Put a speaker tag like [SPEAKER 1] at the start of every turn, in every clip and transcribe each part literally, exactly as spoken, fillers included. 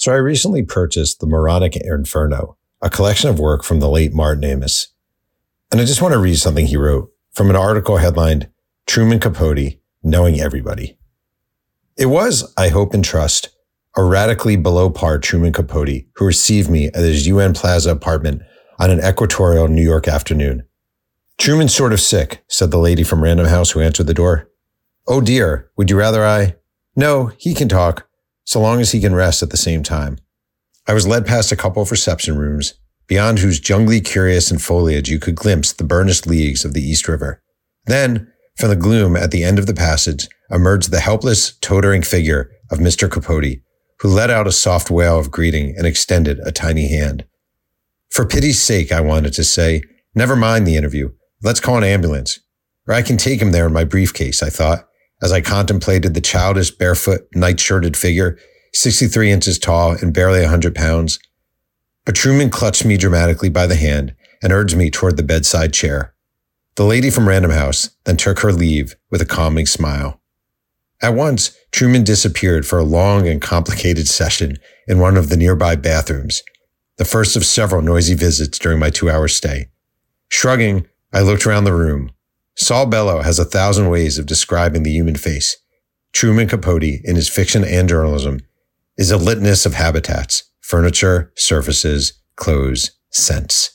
[SPEAKER 1] So I recently purchased The Moronic Inferno, a collection of work from the late Martin Amis. And I just want to read something he wrote from an article headlined, Truman Capote, Knowing Everybody. It was, I hope and trust, a radically below par Truman Capote who received me at his U N Plaza apartment on an equatorial New York afternoon. Truman's sort of sick, said the lady from Random House who answered the door. Oh dear, would you rather I? No, he can talk, so long as he can rest at the same time. I was led past a couple of reception rooms, beyond whose jungly curious and foliage you could glimpse the burnished leagues of the East River. Then, from the gloom at the end of the passage, emerged the helpless, tottering figure of Mister Capote, who let out a soft wail of greeting and extended a tiny hand. For pity's sake, I wanted to say, never mind the interview. Let's call an ambulance. Or I can take him there in my briefcase, I thought, as I contemplated the childish, barefoot, night-shirted figure, sixty-three inches tall and barely one hundred pounds. But Truman clutched me dramatically by the hand and urged me toward the bedside chair. The lady from Random House then took her leave with a calming smile. At once, Truman disappeared for a long and complicated session in one of the nearby bathrooms, the first of several noisy visits during my two-hour stay. Shrugging, I looked around the room. Saul Bellow has a thousand ways of describing the human face. Truman Capote, in his fiction and journalism, is a litmus of habitats, furniture, surfaces, clothes, scents.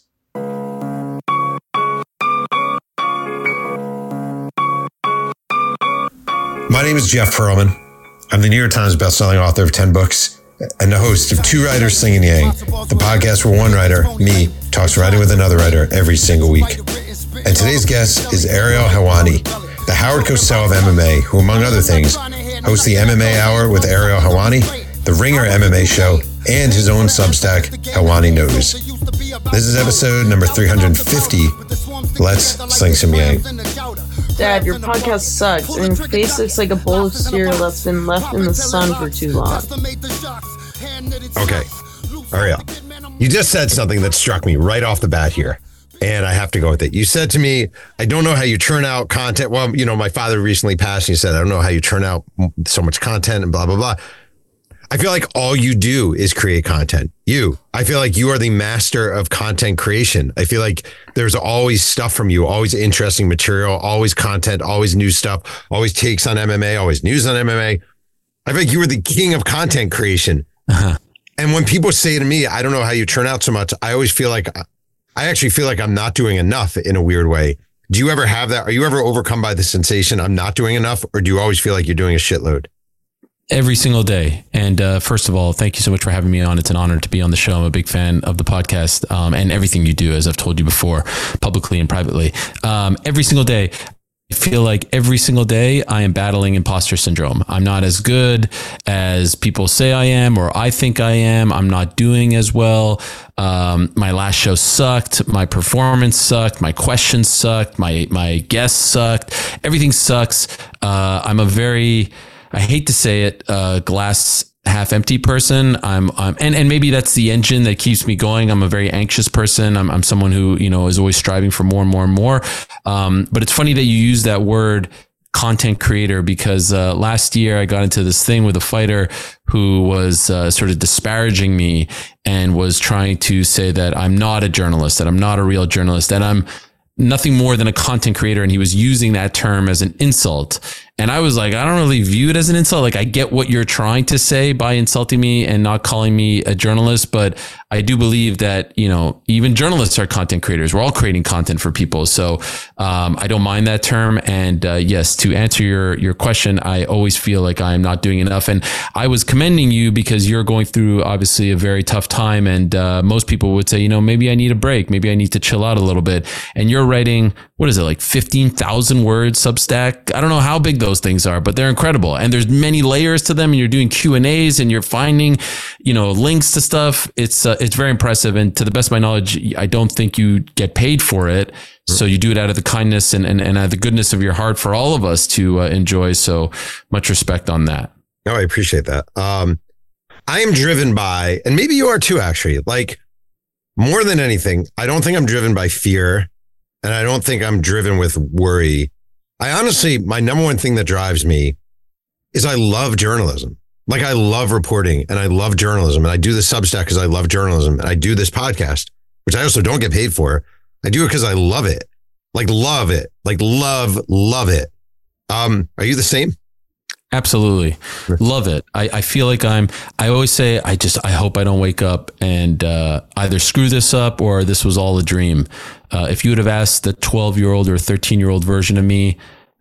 [SPEAKER 1] My name is Jeff Pearlman. I'm the New York Times bestselling author of ten books and the host of Two Writers Slinging Yang, the podcast where one writer, me, talks writing with another writer every single week. And today's guest is Ariel Helwani, the Howard Cosell of M M A, who, among other things, hosts the M M A Hour with Ariel Helwani, the Ringer M M A Show, and his own Substack, Helwani Knows. This is episode number three hundred fifty. Let's sling some yang.
[SPEAKER 2] Dad, your podcast sucks, and your face looks like a bowl of cereal that's been left in the sun for too long.
[SPEAKER 1] Okay, Ariel, you just said something that struck me right off the bat here, and I have to go with it. You said to me, I don't know how you churn out content. Well, you know, my father recently passed, and he said, I don't know how you churn out so much content and blah, blah, blah. I feel like all you do is create content. You, I feel like you are the master of content creation. I feel like there's always stuff from you, always interesting material, always content, always new stuff, always takes on M M A, always news on M M A. I feel like you are the king of content creation. Uh-huh. And when people say to me, I don't know how you turn out so much, I always feel like, I actually feel like I'm not doing enough in a weird way. Do you ever have that? Are you ever overcome by the sensation I'm not doing enough? Or do you always feel like you're doing a shitload?
[SPEAKER 3] Every single day. And uh, first of all, thank you so much for having me on. It's an honor to be on the show. I'm a big fan of the podcast um, and everything you do, as I've told you before, publicly and privately. Um, every single day, I feel like every single day I am battling imposter syndrome. I'm not as good as people say I am, or I think I am. I'm not doing as well. Um, my last show sucked. My performance sucked. My questions sucked. My, my guests sucked. Everything sucks. Uh, I'm a very... I hate to say it, uh, glass half empty person. I'm, I'm, and, and maybe that's the engine that keeps me going. I'm a very anxious person. I'm, I'm someone who, you know, is always striving for more and more and more. Um, but it's funny that you use that word content creator, because, uh, last year I got into this thing with a fighter who was, uh, sort of disparaging me and was trying to say that I'm not a journalist, that I'm not a real journalist, and I'm nothing more than a content creator. And he was using that term as an insult. And I was like, I don't really view it as an insult. Like, I get what you're trying to say by insulting me and not calling me a journalist, but I do believe that, you know, even journalists are content creators. We're all creating content for people. So um, I don't mind that term. And uh, yes, to answer your, your question, I always feel like I'm not doing enough. And I was commending you because you're going through obviously a very tough time. And uh, most people would say, you know, maybe I need a break. Maybe I need to chill out a little bit. And you're writing, what is it, like fifteen thousand words Substack? I don't know how big those things are, but they're incredible. And there's many layers to them, and you're doing Q and A's and you're finding, you know, links to stuff. It's, uh, it's very impressive. And to the best of my knowledge, I don't think you get paid for it. So you do it out of the kindness and, and, and out of the goodness of your heart for all of us to uh, enjoy. So much respect on that.
[SPEAKER 1] No, I appreciate that. Um, I am driven by, and maybe you are too, actually, like more than anything, I don't think I'm driven by fear, and I don't think I'm driven with worry. I honestly, my number one thing that drives me is I love journalism. Like I love reporting and I love journalism and I do the Substack because I love journalism and I do this podcast, which I also don't get paid for. I do it because I love it. Like love it. Like love, love it. Um, are you the same?
[SPEAKER 3] Absolutely. Love it. I, I feel like I'm, I always say, I just, I hope I don't wake up and uh, either screw this up or this was all a dream. Uh, if you would have asked the twelve year old or thirteen year old version of me,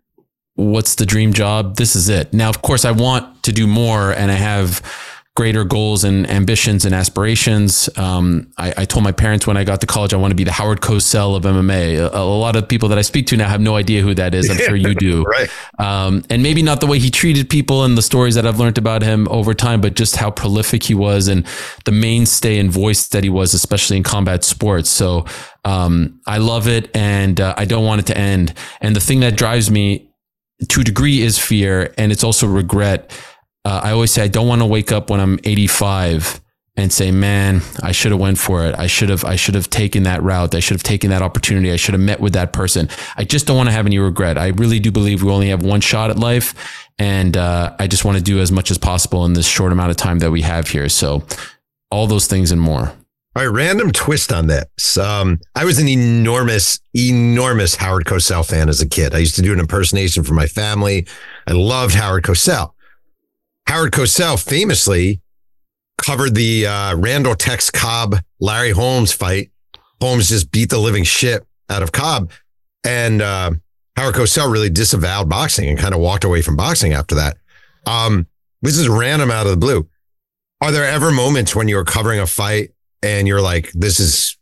[SPEAKER 3] what's the dream job? This is it. Now, of course, I want to do more and I have greater goals and ambitions and aspirations. Um, I, I told my parents when I got to college, I want to be the Howard Cosell of M M A. A, a lot of people that I speak to now have no idea who that is. I'm sure you do.
[SPEAKER 1] Right.
[SPEAKER 3] Um, and maybe not the way he treated people and the stories that I've learned about him over time, but just how prolific he was and the mainstay and voice that he was, especially in combat sports. So um, I love it and uh, I don't want it to end. And the thing that drives me to a degree is fear. And it's also regret. Uh, I always say I don't want to wake up when I'm eighty-five and say, man, I should have went for it. I should have, I should have taken that route. I should have taken that opportunity. I should have met with that person. I just don't want to have any regret. I really do believe we only have one shot at life. And uh, I just want to do as much as possible in this short amount of time that we have here. So all those things and more.
[SPEAKER 1] All right, random twist on this. Um, I was an enormous, enormous Howard Cosell fan as a kid. I used to do an impersonation for my family. I loved Howard Cosell. Howard Cosell famously covered the uh, Randall Tex Cobb Larry Holmes fight. Holmes just beat the living shit out of Cobb. And uh, Howard Cosell really disavowed boxing and kind of walked away from boxing after that. Um, this is random out of the blue. Are there ever moments when you're covering a fight and you're like, this is,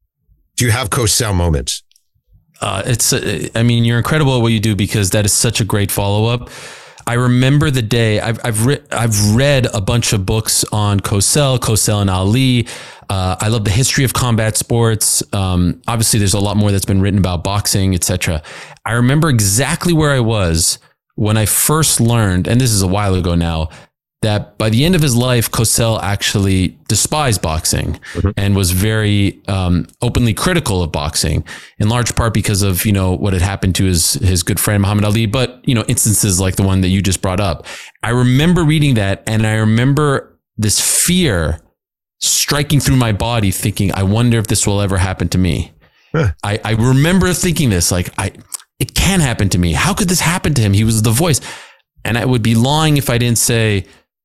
[SPEAKER 1] do you have Cosell moments?
[SPEAKER 3] Uh, it's, uh, I mean, you're incredible at what you do because that is such a great follow-up. I remember the day I've I've, re- I've read a bunch of books on Cosell, Cosell and Ali. Uh, I love the history of combat sports. Um, obviously, there's a lot more that's been written about boxing, et cetera. I remember exactly where I was when I first learned, and this is a while ago now, that by the end of his life, Cosell actually despised boxing mm-hmm. and was very um, openly critical of boxing, in large part because of, you know, what had happened to his his good friend Muhammad Ali, but, you know, instances like the one that you just brought up. I remember reading that and I remember this fear striking through my body thinking, I wonder if this will ever happen to me. Huh. I, I remember thinking this, like, I it can happen to me. How could this happen to him? He was the voice. And I would be lying if I didn't say,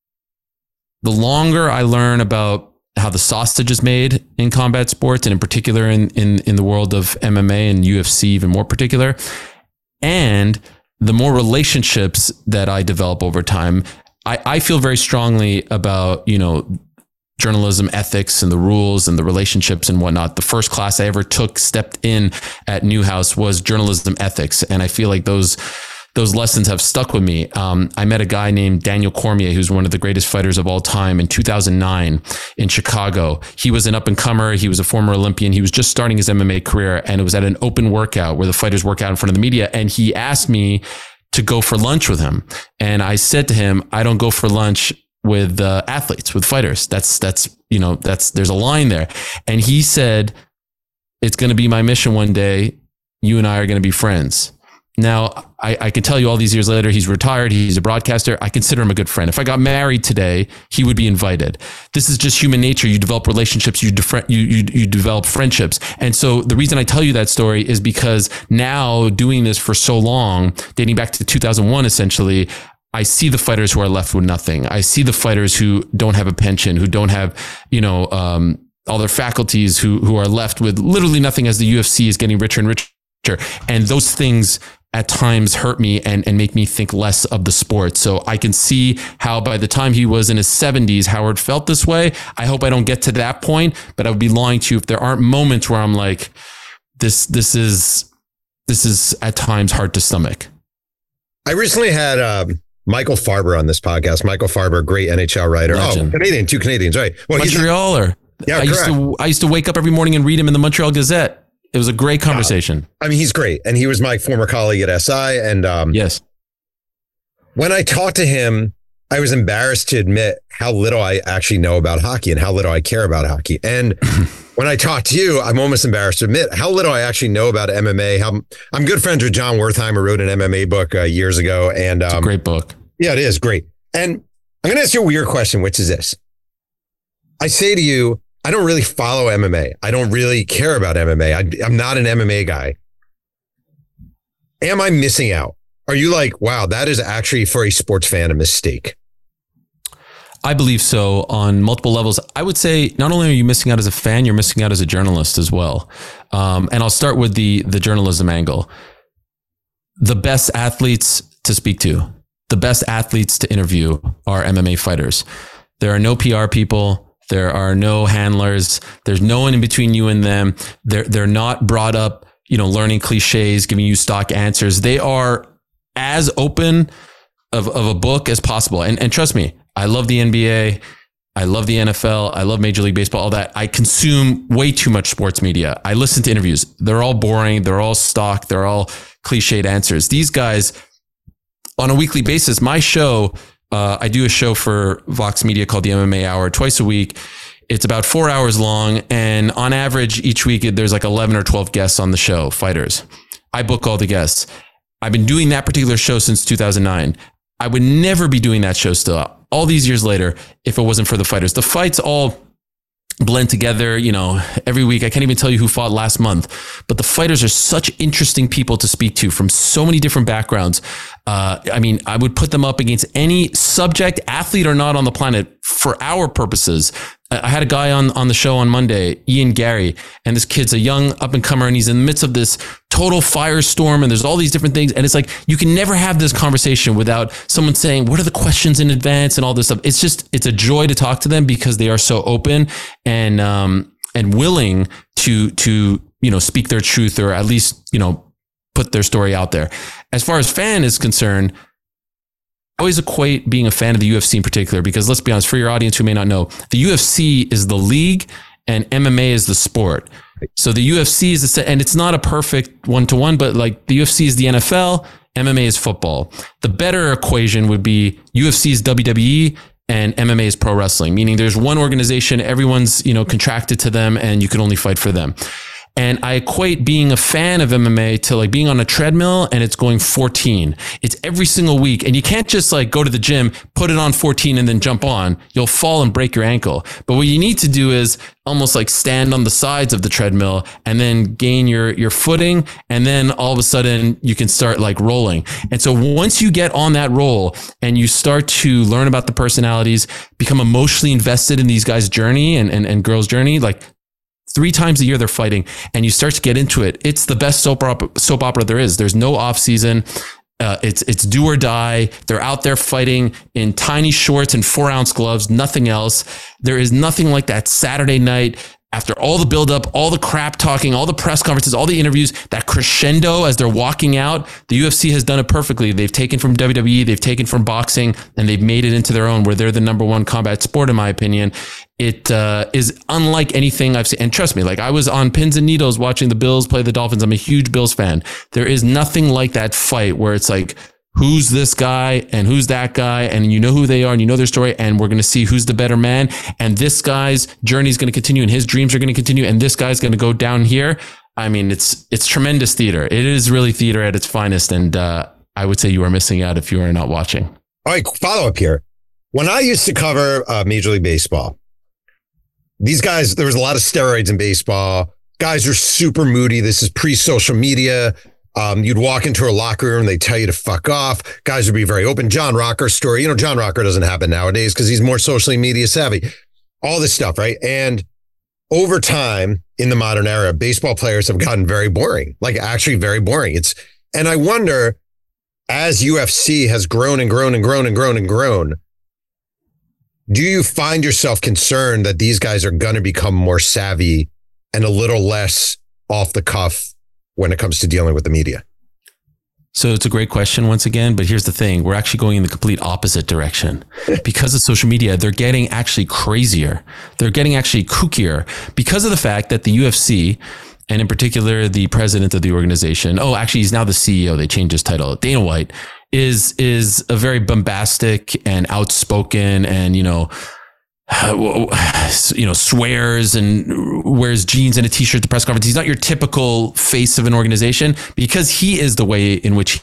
[SPEAKER 3] the longer I learn about how the sausage is made in combat sports, and in particular in, in, in the world of M M A and U F C, even more particular, and the more relationships that I develop over time, I, I feel very strongly about, you know, journalism ethics and the rules and the relationships and whatnot. The first class I ever took, stepped in at Newhouse was journalism ethics. And I feel like those Those lessons have stuck with me. Um, I met a guy named Daniel Cormier, who's one of the greatest fighters of all time, in two thousand nine in Chicago. He was an up and comer. He was a former Olympian. He was just starting his M M A career, and it was at an open workout where the fighters work out in front of the media. And he asked me to go for lunch with him. And I said to him, I don't go for lunch with uh, athletes, with fighters. That's, that's, you know, that's, there's a line there. And he said, it's going to be my mission one day. You and I are going to be friends. Now, I, I can tell you all these years later, he's retired. He's a broadcaster. I consider him a good friend. If I got married today, he would be invited. This is just human nature. You develop relationships. You, def- you, you, you develop friendships. And so the reason I tell you that story is because now doing this for so long, dating back to two thousand one, essentially, I see the fighters who are left with nothing. I see the fighters who don't have a pension, who don't have, you know, um, all their faculties, who, who are left with literally nothing as the U F C is getting richer and richer. And those things at times hurt me and, and make me think less of the sport. So I can see how by the time he was in his seventies, Howard felt this way. I hope I don't get to that point, but I would be lying to you if there aren't moments where I'm like, this, this is, this is at times hard to stomach.
[SPEAKER 1] I recently had um, Michael Farber on this podcast. Michael Farber, great N H L writer.
[SPEAKER 3] Legend.
[SPEAKER 1] Oh, Canadian, two Canadians, right?
[SPEAKER 3] Well, Montrealer.
[SPEAKER 1] Yeah,
[SPEAKER 3] I
[SPEAKER 1] correct.
[SPEAKER 3] used to, I used to wake up every morning and read him in the Montreal Gazette. It was a great conversation.
[SPEAKER 1] I mean, he's great. And he was my former colleague at S I. And um,
[SPEAKER 3] yes,
[SPEAKER 1] when I talked to him, I was embarrassed to admit how little I actually know about hockey and how little I care about hockey. And when I talk to you, I'm almost embarrassed to admit how little I actually know about M M A. How I'm good friends with John Wertheimer, wrote an M M A book uh, years ago. And um,
[SPEAKER 3] it's a great book.
[SPEAKER 1] Yeah, it is great. And
[SPEAKER 4] I'm going to ask you a weird question, which is this. I say to you, I don't really follow M M A. I don't really care about M M A. I, I'm not an M M A guy. Am I missing out? Are you like, wow, that is actually for a sports fan a mistake?
[SPEAKER 3] I believe so on multiple levels. I would say not only are you missing out as a fan, you're missing out as a journalist as well. Um, and I'll start with the the journalism angle. The best athletes to speak to, the best athletes to interview are M M A fighters. There are no P R people. There are no handlers. There's no one in between you and them. They're, they're not brought up, you know, learning cliches, giving you stock answers. They are as open of, of a book as possible. And, and trust me, I love the N B A. I love the N F L. I love Major League Baseball, all that. I consume way too much sports media. I listen to interviews. They're all boring. They're all stock. They're all cliched answers. These guys, on a weekly basis, my show, uh, I do a show for Vox Media called the M M A Hour twice a week. It's about four hours long. And on average, each week, there's like eleven or twelve guests on the show, fighters. I book all the guests. I've been doing that particular show since two thousand nine. I would never be doing that show still, all these years later, if it wasn't for the fighters. The fights all blend together, you know, every week. I can't even tell you who fought last month, but the fighters are such interesting people to speak to from so many different backgrounds. Uh, I mean, I would put them up against any subject, athlete or not, on the planet for our purposes. I had a guy on, on the show on Monday, Ian Gary, and this kid's a young up and comer, and he's in the midst of this total firestorm, and there's all these different things. And it's like, you can never have this conversation without someone saying, what are the questions in advance and all this stuff. It's just, it's a joy to talk to them because they are so open and, um, and willing to, to, you know, speak their truth, or at least, you know, put their story out there. As far as fan is concerned, I always equate being a fan of the U F C in particular, because let's be honest, for your audience who may not know, the U F C is the league and M M A is the sport. So the U F C is, the, and it's not a perfect one-to-one, but like the U F C is the N F L, M M A is football. The better equation would be U F C is W W E and M M A is pro wrestling, meaning there's one organization, everyone's, you know, contracted to them and you can only fight for them. And I equate being a fan of M M A to like being on a treadmill and it's going fourteen. It's every single week. And you can't just like go to the gym, put it on fourteen and then jump on. You'll fall and break your ankle. But what you need to do is almost like stand on the sides of the treadmill and then gain your, your footing. And then all of a sudden you can start like rolling. And so once you get on that roll and you start to learn about the personalities, become emotionally invested in these guys' journey and, and, and girls' journey, like three times a year they're fighting, and you start to get into it. It's the best soap opera, soap opera there is. There's no off season. Uh, it's it's do or die. They're out there fighting in tiny shorts and four ounce gloves, nothing else. There is nothing like that Saturday night after all the buildup, all the crap talking, all the press conferences, all the interviews, that crescendo as they're walking out. The U F C has done it perfectly. They've taken from W W E, they've taken from boxing, and they've made it into their own, where they're the number one combat sport, in my opinion. It uh, is unlike anything I've seen. And trust me, like I was on pins and needles watching the Bills play the Dolphins. I'm a huge Bills fan. There is nothing like that fight where it's like, who's this guy and who's that guy, and you know who they are and you know their story, and we're going to see who's the better man, and this guy's journey is going to continue and his dreams are going to continue, and this guy's going to go down here. I mean, it's it's tremendous theater. It is really theater at its finest, and uh, I would say you are missing out if you are not watching.
[SPEAKER 4] All right, follow up here. When I used to cover uh, Major League Baseball, these guys, there was a lot of steroids in baseball. Guys are super moody. This is pre-social media. Um, you'd walk into a locker room, they tell you to fuck off. Guys would be very open. John Rocker story. You know, John Rocker doesn't happen nowadays because he's more socially media savvy. All this stuff, right? And over time in the modern era, baseball players have gotten very boring, like actually very boring. It's, and I wonder, as U F C has grown and grown and grown and grown and grown, do you find yourself concerned that these guys are going to become more savvy and a little less off the cuff when it comes to dealing with the media?
[SPEAKER 3] So it's a great question once again, but here's the thing. We're actually going in the complete opposite direction. Because of social media, they're getting actually crazier. They're getting actually kookier because of the fact that the U F C, and in particular, the president of the organization, oh, actually, he's now the C E O. They changed his title. Dana White is, is a very bombastic and outspoken and, you know, you know, swears and wears jeans and a t-shirt at the press conference. He's not your typical face of an organization because he is the way in which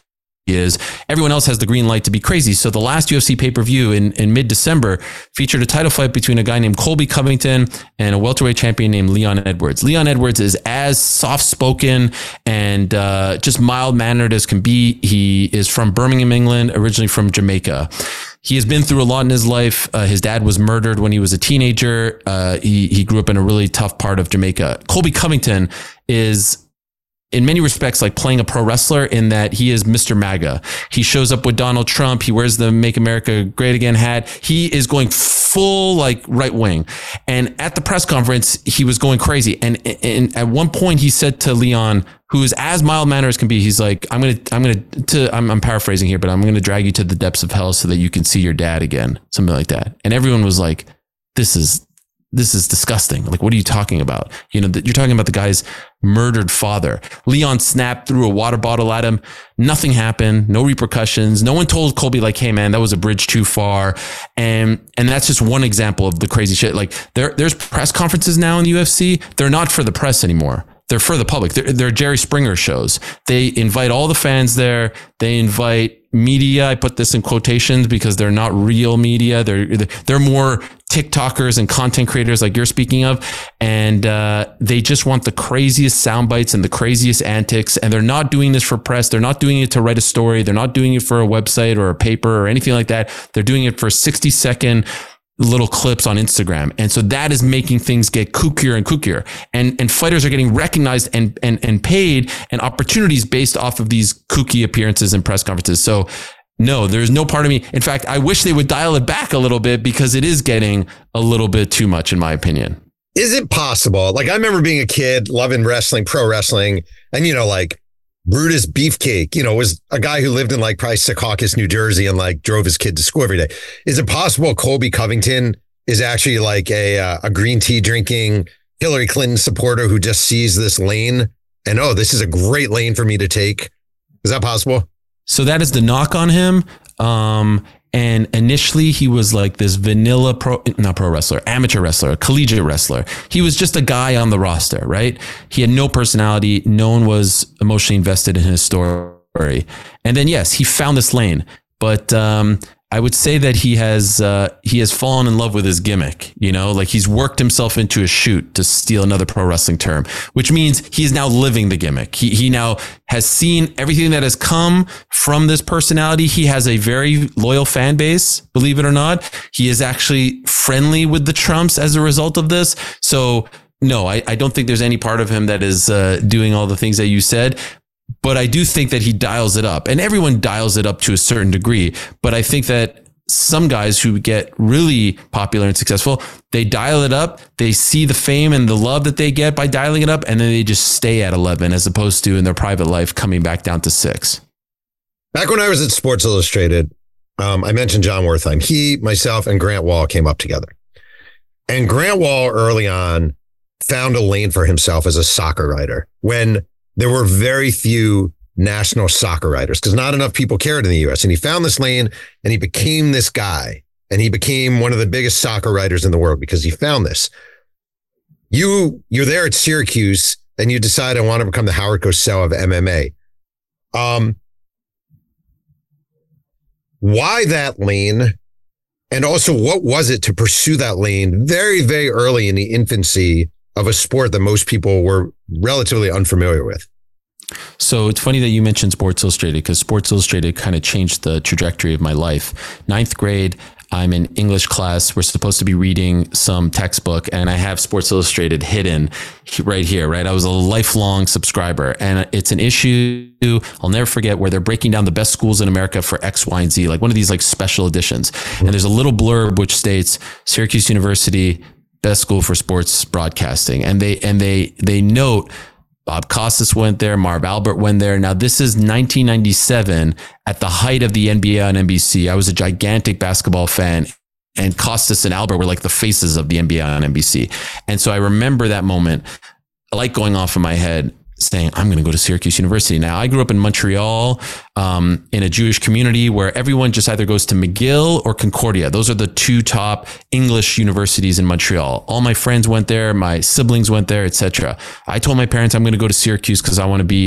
[SPEAKER 3] is, everyone else has the green light to be crazy. So the last U F C pay-per-view in, in mid-December featured a title fight between a guy named Colby Covington and a welterweight champion named Leon Edwards. Leon Edwards is as soft-spoken and uh, just mild-mannered as can be. He is from Birmingham, England, originally from Jamaica. He has been through a lot in his life. Uh, his dad was murdered when he was a teenager. Uh, he, he grew up in a really tough part of Jamaica. Colby Covington is, in many respects, like playing a pro wrestler in that he is Mister MAGA. He shows up with Donald Trump. He wears the Make America Great Again hat. He is going full like right wing. And at the press conference, he was going crazy. And, and at one point he said to Leon, who is as mild mannered as can be, he's like, I'm going to, I'm going to, I'm, I'm paraphrasing here, but I'm going to drag you to the depths of hell so that you can see your dad again. Something like that. And everyone was like, this is, this is disgusting. Like, what are you talking about? You know, you're talking about the guy's murdered father. Leon snapped, threw a water bottle at him. Nothing happened. No repercussions. No one told Colby like, hey man, that was a bridge too far. And, and that's just one example of the crazy shit. Like there, there's press conferences now in the U F C. They're not for the press anymore. They're for the public. They're, they're Jerry Springer shows. They invite all the fans there. They invite media. I put this in quotations because they're not real media. They're, they're more TikTokers and content creators like you're speaking of. And, uh, they just want the craziest sound bites and the craziest antics. And they're not doing this for press. They're not doing it to write a story. They're not doing it for a website or a paper or anything like that. They're doing it for sixty second little clips on Instagram. And so that is making things get kookier and kookier. And, and fighters are getting recognized and, and, and paid and opportunities based off of these kooky appearances and press conferences. So no, there's no part of me. In fact, I wish they would dial it back a little bit because it is getting a little bit too much in my opinion.
[SPEAKER 4] Is it possible? Like I remember being a kid, loving wrestling, pro wrestling, and you know, like Brutus Beefcake, you know, was a guy who lived in like probably Secaucus, New Jersey, and like drove his kid to school every day. Is it possible Colby Covington is actually like a uh, a green tea drinking Hillary Clinton supporter who just sees this lane and, oh, this is a great lane for me to take? Is that possible?
[SPEAKER 3] So that is the knock on him. Um, And initially he was like this vanilla pro, not pro wrestler, amateur wrestler, collegiate wrestler. He was just a guy on the roster, right? He had no personality. No one was emotionally invested in his story. And then, yes, he found this lane, but, um, I would say that he has, uh, he has fallen in love with his gimmick, you know, like he's worked himself into a shoot, to steal another pro wrestling term, which means he is now living the gimmick. He, he now has seen everything that has come from this personality. He has a very loyal fan base, believe it or not. He is actually friendly with the Trumps as a result of this. So no, I, I don't think there's any part of him that is, uh, doing all the things that you said. But I do think that he dials it up, and everyone dials it up to a certain degree. But I think that some guys who get really popular and successful, they dial it up. They see the fame and the love that they get by dialing it up, and then they just stay at eleven as opposed to in their private life coming back down to six.
[SPEAKER 4] Back when I was at Sports Illustrated, um, I mentioned John Wertheim. He, myself, and Grant Wall came up together. And Grant Wall early on found a lane for himself as a soccer writer when there were very few national soccer writers because not enough people cared in the U S. And he found this lane and he became this guy, and he became one of the biggest soccer writers in the world because he found this. You, you're there at Syracuse and you decide I want to become the Howard Cosell of M M A. Um, why that lane? And also, what was it to pursue that lane very, very early in the infancy of a sport that most people were relatively unfamiliar with?
[SPEAKER 3] So it's funny that you mentioned Sports Illustrated, because Sports Illustrated kind of changed the trajectory of my life. Ninth grade, I'm in English class. We're supposed to be reading some textbook, and I have Sports Illustrated hidden right here, right? I was a lifelong subscriber, and it's an issue I'll never forget where they're breaking down the best schools in America for X, Y, and Z, like one of these like special editions. And there's a little blurb which states Syracuse University, best school for sports broadcasting. And they, and they, they note Bob Costas went there. Marv Albert went there. Now this is nineteen ninety-seven at the height of the N B A on N B C. I was a gigantic basketball fan, and Costas and Albert were like the faces of the N B A on N B C. And so I remember that moment, like going off in my head, saying, I'm going to go to Syracuse University. Now, I grew up in Montreal, um, in a Jewish community where everyone just either goes to McGill or Concordia. Those are the two top English universities in Montreal. All my friends went there. My siblings went there, et cetera. I told my parents I'm going to go to Syracuse because I want to be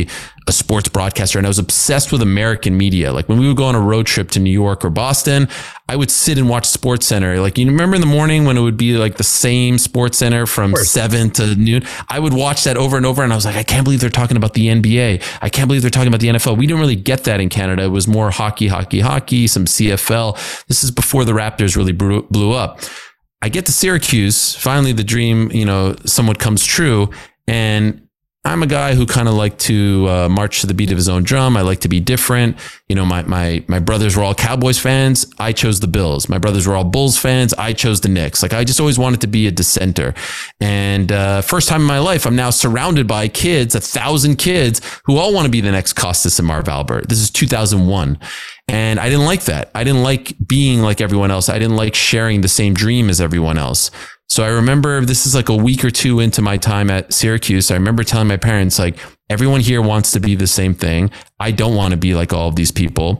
[SPEAKER 3] a sports broadcaster, and I was obsessed with American media. Like when we would go on a road trip to New York or Boston, I would sit and watch Sports Center. Like, you remember in the morning when it would be like the same Sports Center from seven to noon? I would watch that over and over, and I was like, I can't believe they're talking about the N B A. I can't believe they're talking about the N F L. We didn't really get that in Canada. It was more hockey, hockey, hockey, some C F L. This is before the Raptors really blew up. I get to Syracuse. Finally, the dream, you know, somewhat comes true. And I'm a guy who kind of like to uh, march to the beat of his own drum. I like to be different. You know, my my my brothers were all Cowboys fans. I chose the Bills. My brothers were all Bulls fans. I chose the Knicks. Like, I just always wanted to be a dissenter. And uh, first time in my life, I'm now surrounded by kids, a thousand kids who all want to be the next Costas and Marv Albert. This is two thousand one. And I didn't like that. I didn't like being like everyone else. I didn't like sharing the same dream as everyone else. So I remember, this is like a week or two into my time at Syracuse, I remember telling my parents, like, everyone here wants to be the same thing. I don't want to be like all of these people.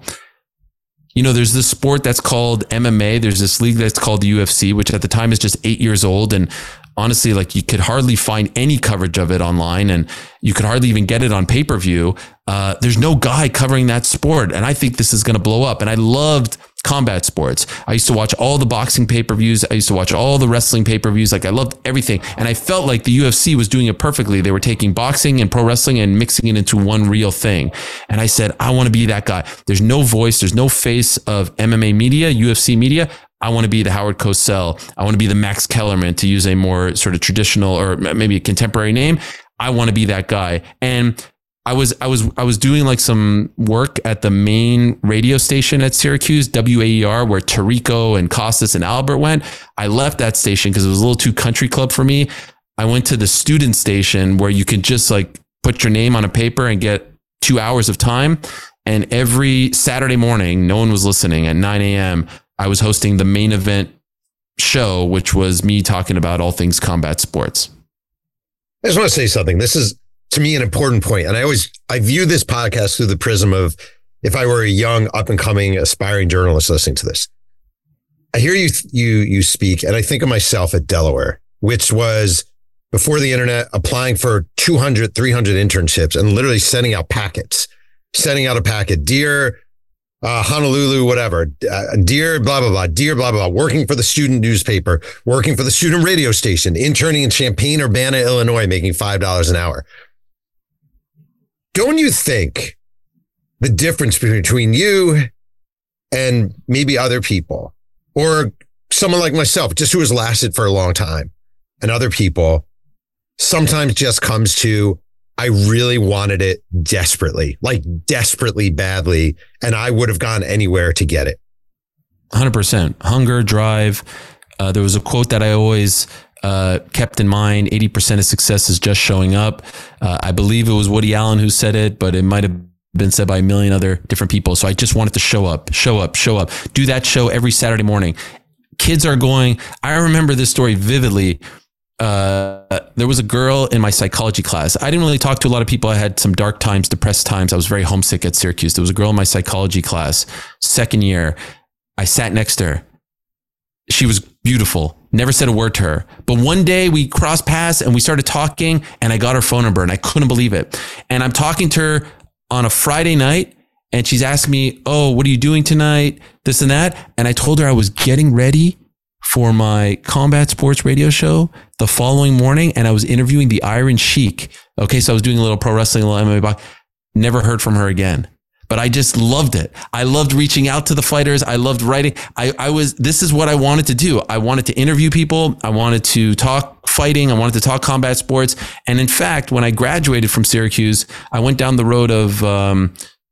[SPEAKER 3] You know, there's this sport that's called M M A. There's this league that's called the U F C, which at the time is just eight years old. And honestly, like, you could hardly find any coverage of it online, and you could hardly even get it on pay-per-view. Uh, there's no guy covering that sport. And I think this is going to blow up. And I loved combat sports. I used to watch all the boxing pay-per-views. I used to watch all the wrestling pay-per-views. Like, I loved everything. And I felt like the U F C was doing it perfectly. They were taking boxing and pro wrestling and mixing it into one real thing. And I said, I want to be that guy. There's no voice. There's no face of M M A media, U F C media. I want to be the Howard Cosell. I want to be the Max Kellerman, to use a more sort of traditional or maybe a contemporary name. I want to be that guy. And I was, I was, I was doing like some work at the main radio station at Syracuse, W A E R, where Tirico and Costas and Albert went. I left that station because it was a little too country club for me. I went to the student station where you could just like put your name on a paper and get two hours of time. And every Saturday morning, no one was listening, at nine a.m., I was hosting the main event show, which was me talking about all things combat sports.
[SPEAKER 4] I just want to say something. This is, to me, an important point. And I always, I view this podcast through the prism of, if I were a young, up and coming, aspiring journalist listening to this. I hear you, you, you speak, and I think of myself at Delaware, which was before the internet, applying for two hundred, three hundred internships and literally sending out packets, sending out a packet. Dear uh, Honolulu, whatever, uh, dear blah, blah, blah, dear blah, blah, blah, working for the student newspaper, working for the student radio station, interning in Champaign-Urbana, Illinois, making five dollars an hour. Don't you think the difference between you and maybe other people, or someone like myself, just who has lasted for a long time, and other people, sometimes just comes to, I really wanted it desperately, like desperately badly, and I would have gone anywhere to get it?
[SPEAKER 3] one hundred percent. Hunger, drive. Uh, there was a quote that I always uh, kept in mind: eighty percent of success is just showing up. Uh, I believe it was Woody Allen who said it, but it might have been said by a million other different people. So I just wanted to show up, show up, show up, do that show every Saturday morning. Kids are going, I remember this story vividly. Uh, there was a girl in my psychology class. I didn't really talk to a lot of people. I had some dark times, depressed times. I was very homesick at Syracuse. There was a girl in my psychology class, second year. I sat next to her. She was beautiful. Never said a word to her. But one day we crossed paths and we started talking, and I got her phone number, and I couldn't believe it. And I'm talking to her on a Friday night, and she's asking me, oh, what are you doing tonight? This and that. And I told her I was getting ready for my combat sports radio show the following morning, and I was interviewing the Iron Sheik. Okay, so I was doing a little pro wrestling, a little M M A. Never heard from her again. But I just loved it. I loved reaching out to the fighters. I loved writing. I, I was, this is what I wanted to do. I wanted to interview people. I wanted to talk fighting. I wanted to talk combat sports. And in fact, when I graduated from Syracuse, I went down the road of, um,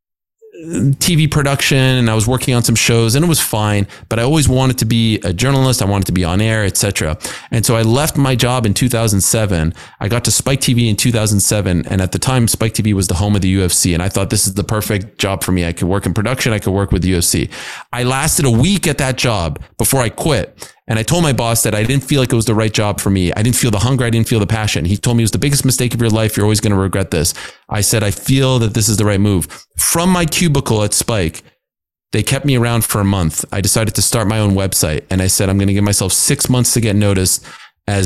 [SPEAKER 3] T V production, and I was working on some shows, and it was fine, but I always wanted to be a journalist. I wanted to be on air, et cetera. And so I left my job in two thousand seven. I got to Spike T V in two thousand seven. And at the time, Spike T V was the home of the U F C. And I thought, this is the perfect job for me. I could work in production. I could work with the U F C. I lasted a week at that job before I quit. And I told my boss that I didn't feel like it was the right job for me. I didn't feel the hunger. I didn't feel the passion. He told me it was the biggest mistake of your life. You're always going to regret this. I said, I feel that this is the right move. From my cubicle at Spike, they kept me around for a month. I decided to start my own website. And I said, I'm going to give myself six months to get noticed as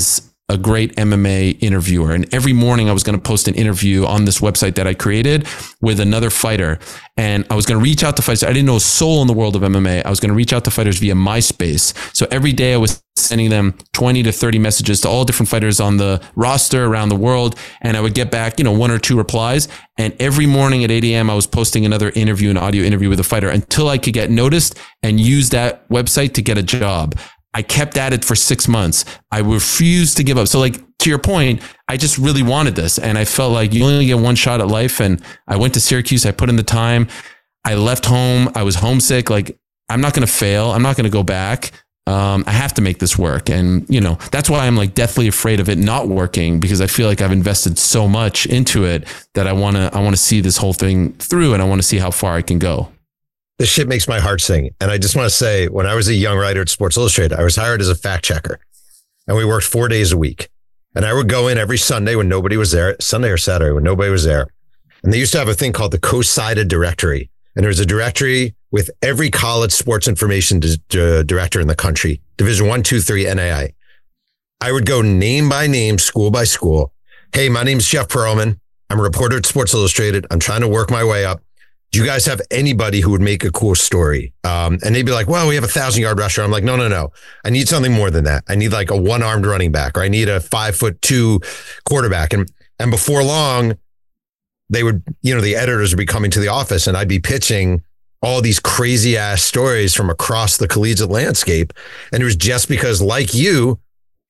[SPEAKER 3] a great M M A interviewer. And every morning I was going to post an interview on this website that I created with another fighter. And I was going to reach out to fighters. I didn't know a soul in the world of M M A. I was going to reach out to fighters via MySpace. So every day I was sending them twenty to thirty messages to all different fighters on the roster around the world. And I would get back, you know, one or two replies. And every morning at eight a.m., I was posting another interview, an audio interview with a fighter until I could get noticed and use that website to get a job. I kept at it for six months. I refused to give up. So like, to your point, I just really wanted this. And I felt like you only get one shot at life. And I went to Syracuse. I put in the time. I left home. I was homesick. Like, I'm not going to fail. I'm not going to go back. Um, I have to make this work. And, you know, that's why I'm like deathly afraid of it not working, because I feel like I've invested so much into it that I want to, I want to see this whole thing through, and I want to see how far I can go.
[SPEAKER 4] This shit makes my heart sing. And I just want to say, when I was a young writer at Sports Illustrated, I was hired as a fact checker, and we worked four days a week. And I would go in every Sunday when nobody was there, Sunday or Saturday when nobody was there. And they used to have a thing called the co-sided directory. And there was a directory with every college sports information d- d- director in the country, Division one, two, three, N A I. I would go name by name, school by school. Hey, my name's Jeff Pearlman. I'm a reporter at Sports Illustrated. I'm trying to work my way up. Do you guys have anybody who would make a cool story? Um, and they'd be like, well, we have a thousand yard rusher. I'm like, no, no, no. I need something more than that. I need like a one armed running back, or I need a five foot two quarterback. And, and before long, they would, you know, the editors would be coming to the office, and I'd be pitching all these crazy ass stories from across the collegiate landscape. And it was just because, like you,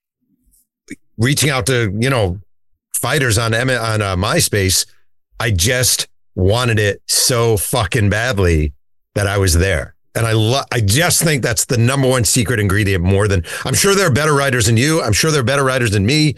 [SPEAKER 4] reaching out to, you know, fighters on, on uh, MySpace, I just wanted it so fucking badly that I was there. And I lo- I just think that's the number one secret ingredient, more than, I'm sure there are better writers than you. I'm sure there are better writers than me.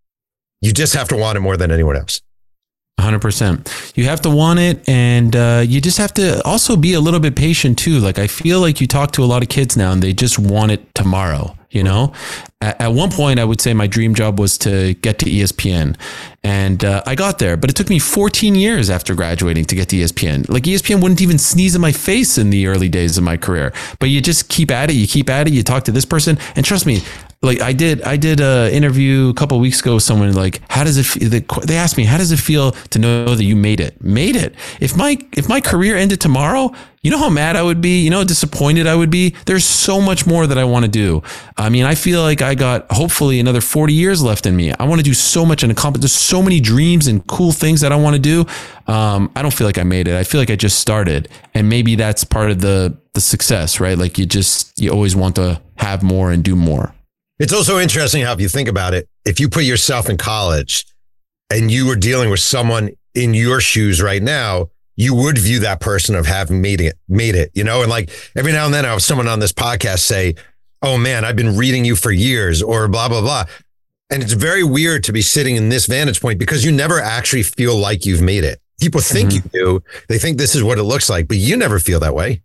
[SPEAKER 4] You just have to want it more than anyone else.
[SPEAKER 3] one hundred percent. You have to want it, and uh, you just have to also be a little bit patient too. Like, I feel like you talk to a lot of kids now and they just want it tomorrow. You know, at, at one point I would say my dream job was to get to E S P N, and uh, I got there, but it took me fourteen years after graduating to get to E S P N. Like, E S P N wouldn't even sneeze in my face in the early days of my career, but you just keep at it. You keep at it. You talk to this person, and trust me, like I did, I did a interview a couple of weeks ago with someone. Like, how does it feel? They asked me, how does it feel to know that you made it? Made it. If my, if my career ended tomorrow, you know how mad I would be, you know, how disappointed I would be. There's so much more that I want to do. I mean, I feel like I got hopefully another forty years left in me. I want to do so much and accomplish. There's so many dreams and cool things that I want to do. Um, I don't feel like I made it. I feel like I just started, and maybe that's part of the, the success, right? Like, you just, you always want to have more and do more.
[SPEAKER 4] It's also interesting how, if you think about it, if you put yourself in college and you were dealing with someone in your shoes right now, you would view that person of having made it, made it, you know, and like every now and then I have someone on this podcast say, oh man, I've been reading you for years, or blah, blah, blah. And it's very weird to be sitting in this vantage point, because you never actually feel like you've made it. People think mm-hmm. you do. They think this is what it looks like, but you never feel that way.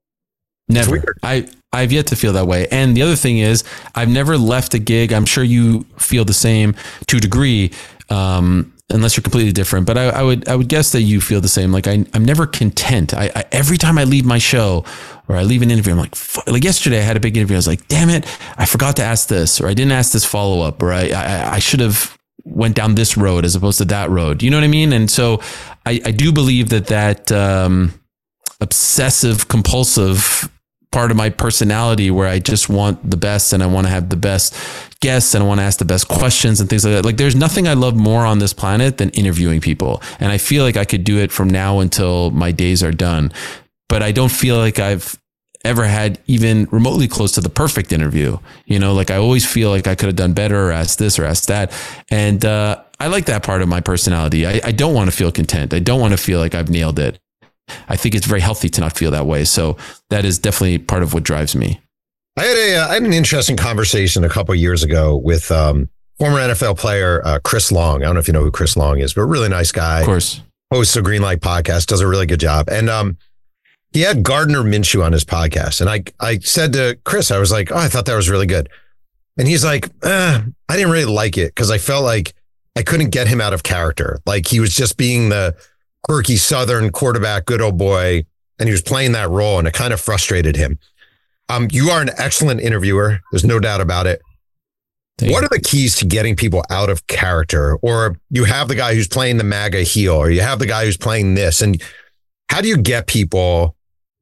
[SPEAKER 3] Never. I, I've yet to feel that way. And the other thing is, I've never left a gig. I'm sure you feel the same to a degree, um, unless you're completely different. But I, I would I would guess that you feel the same. Like, I, I'm never content. I, I every time I leave my show or I leave an interview, I'm like, fuck. Like yesterday, I had a big interview. I was like, damn it, I forgot to ask this, or I didn't ask this follow up, or I I, I should have went down this road as opposed to that road. You know what I mean? And so I, I do believe that that um, obsessive compulsive part of my personality, where I just want the best and I want to have the best guests and I want to ask the best questions and things like that. Like, there's nothing I love more on this planet than interviewing people. And I feel like I could do it from now until my days are done. But I don't feel like I've ever had even remotely close to the perfect interview. You know, like, I always feel like I could have done better, or asked this or asked that. And uh, I like that part of my personality. I, I don't want to feel content. I don't want to feel like I've nailed it. I think it's very healthy to not feel that way. So that is definitely part of what drives me.
[SPEAKER 4] I had a, uh, I had an interesting conversation a couple of years ago with um, former N F L player uh, Chris Long. I don't know if you know who Chris Long is, but a really nice guy.
[SPEAKER 3] Of course.
[SPEAKER 4] Hosts a Green Light podcast, does a really good job. And um, he had Gardner Minshew on his podcast. And I, I said to Chris, I was like, oh, I thought that was really good. And he's like, eh, I didn't really like it, because I felt like I couldn't get him out of character. Like, he was just being the quirky Southern quarterback, good old boy, and he was playing that role, and it kind of frustrated him. Um, you are an excellent interviewer. There's no doubt about it. What are the keys to getting people out of character? Or you have the guy who's playing the MAGA heel, or you have the guy who's playing this. And how do you get people,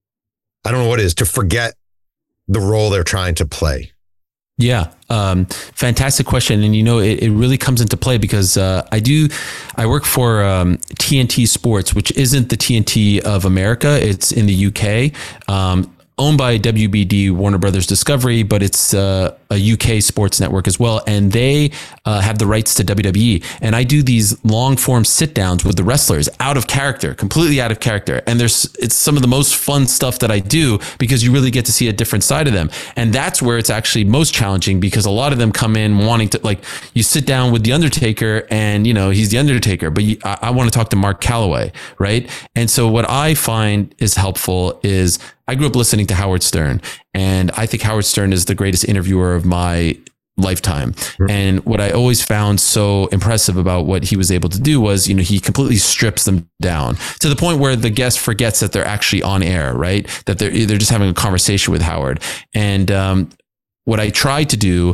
[SPEAKER 4] I don't know what it is, to forget the role they're trying to play?
[SPEAKER 3] Yeah. Um, fantastic question. And, you know, it, it really comes into play because uh, I do, I work for um, T N T Sports, which isn't the T N T of America. It's in the U K. Um, owned by W B D, Warner Brothers Discovery, but it's uh, a U K sports network as well. And they uh, have the rights to W W E. And I do these long form sit downs with the wrestlers out of character, completely out of character. And there's, it's some of the most fun stuff that I do because you really get to see a different side of them. And that's where it's actually most challenging because a lot of them come in wanting to, like, you sit down with The Undertaker and, you know, he's The Undertaker, but you, I, I want to talk to Mark Calloway, right? And so what I find is helpful is I grew up listening to Howard Stern, and I think Howard Stern is the greatest interviewer of my lifetime. Mm-hmm. And what I always found so impressive about what he was able to do was, you know, he completely strips them down to the point where the guest forgets that they're actually on air, right? That they're, they're just having a conversation with Howard. And, um, what I try to do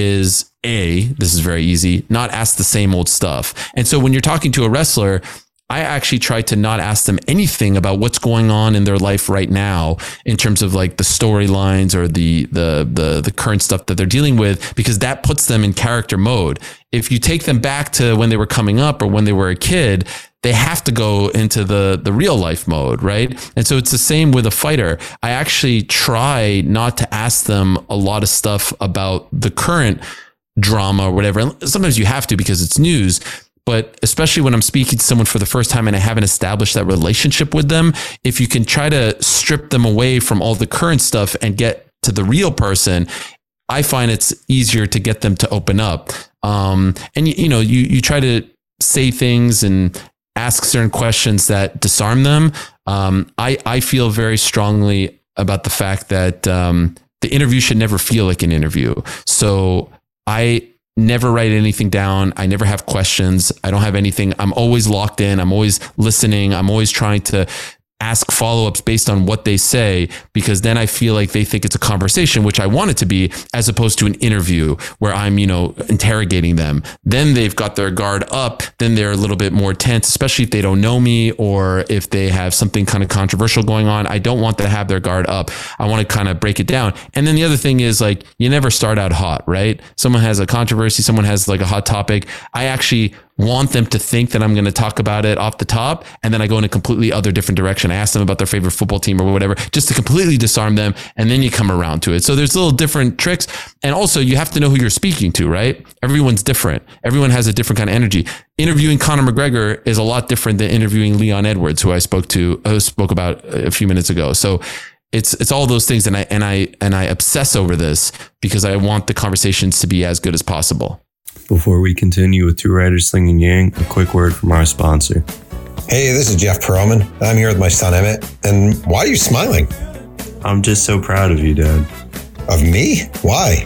[SPEAKER 3] is A, this is very easy, not ask the same old stuff. And so when you're talking to a wrestler, I actually try to not ask them anything about what's going on in their life right now in terms of like the storylines or the, the, the, the current stuff that they're dealing with, because that puts them in character mode. If you take them back to when they were coming up or when they were a kid, they have to go into the, the real life mode, right? And so it's the same with a fighter. I actually try not to ask them a lot of stuff about the current drama or whatever. And sometimes you have to because it's news. But especially when I'm speaking to someone for the first time and I haven't established that relationship with them, if you can try to strip them away from all the current stuff and get to the real person, I find it's easier to get them to open up. Um, and, you, you know, you, you try to say things and ask certain questions that disarm them. Um, I, I feel very strongly about the fact that um, the interview should never feel like an interview. So I never write anything down. I never have questions. I don't have anything. I'm always locked in. I'm always listening. I'm always trying to ask follow-ups based on what they say, because then I feel like they think it's a conversation, which I want it to be, as opposed to an interview where I'm, you know, interrogating them. Then they've got their guard up. Then they're a little bit more tense, especially if they don't know me or if they have something kind of controversial going on. I don't want to have their guard up. I want to kind of break it down. And then the other thing is, like, you never start out hot, right? Someone has a controversy. Someone has like a hot topic. I actually want them to think that I'm going to talk about it off the top. And then I go in a completely other different direction. I ask them about their favorite football team or whatever, just to completely disarm them. And then you come around to it. So there's little different tricks. And also you have to know who you're speaking to, right? Everyone's different. Everyone has a different kind of energy. Interviewing Conor McGregor is a lot different than interviewing Leon Edwards, who I spoke to, uh, spoke about a few minutes ago. So it's, it's all those things. And I, and I, and I obsess over this because I want the conversations to be as good as possible.
[SPEAKER 5] Before we continue with Two Writers Slinging Yang, a quick word from our sponsor.
[SPEAKER 1] Hey, this is Jeff Perlman. I'm here with my son, Emmett. And why are you smiling?
[SPEAKER 5] I'm just so proud of you, Dad.
[SPEAKER 1] Of me? Why?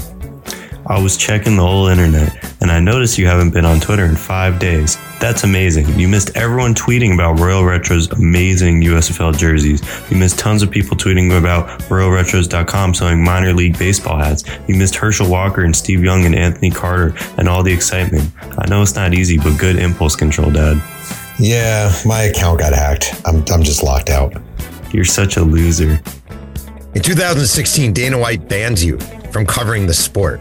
[SPEAKER 5] I was checking the whole internet, and I noticed you haven't been on Twitter in five days. That's amazing. You missed everyone tweeting about Royal Retro's amazing U S F L jerseys. You missed tons of people tweeting about Royal Retros dot com selling minor league baseball hats. You missed Herschel Walker and Steve Young and Anthony Carter and all the excitement. I know it's not easy, but good impulse control, Dad.
[SPEAKER 1] Yeah, my account got hacked. I'm I'm just locked out.
[SPEAKER 5] You're such a loser.
[SPEAKER 4] In two thousand sixteen, Dana White bans you from covering the sport.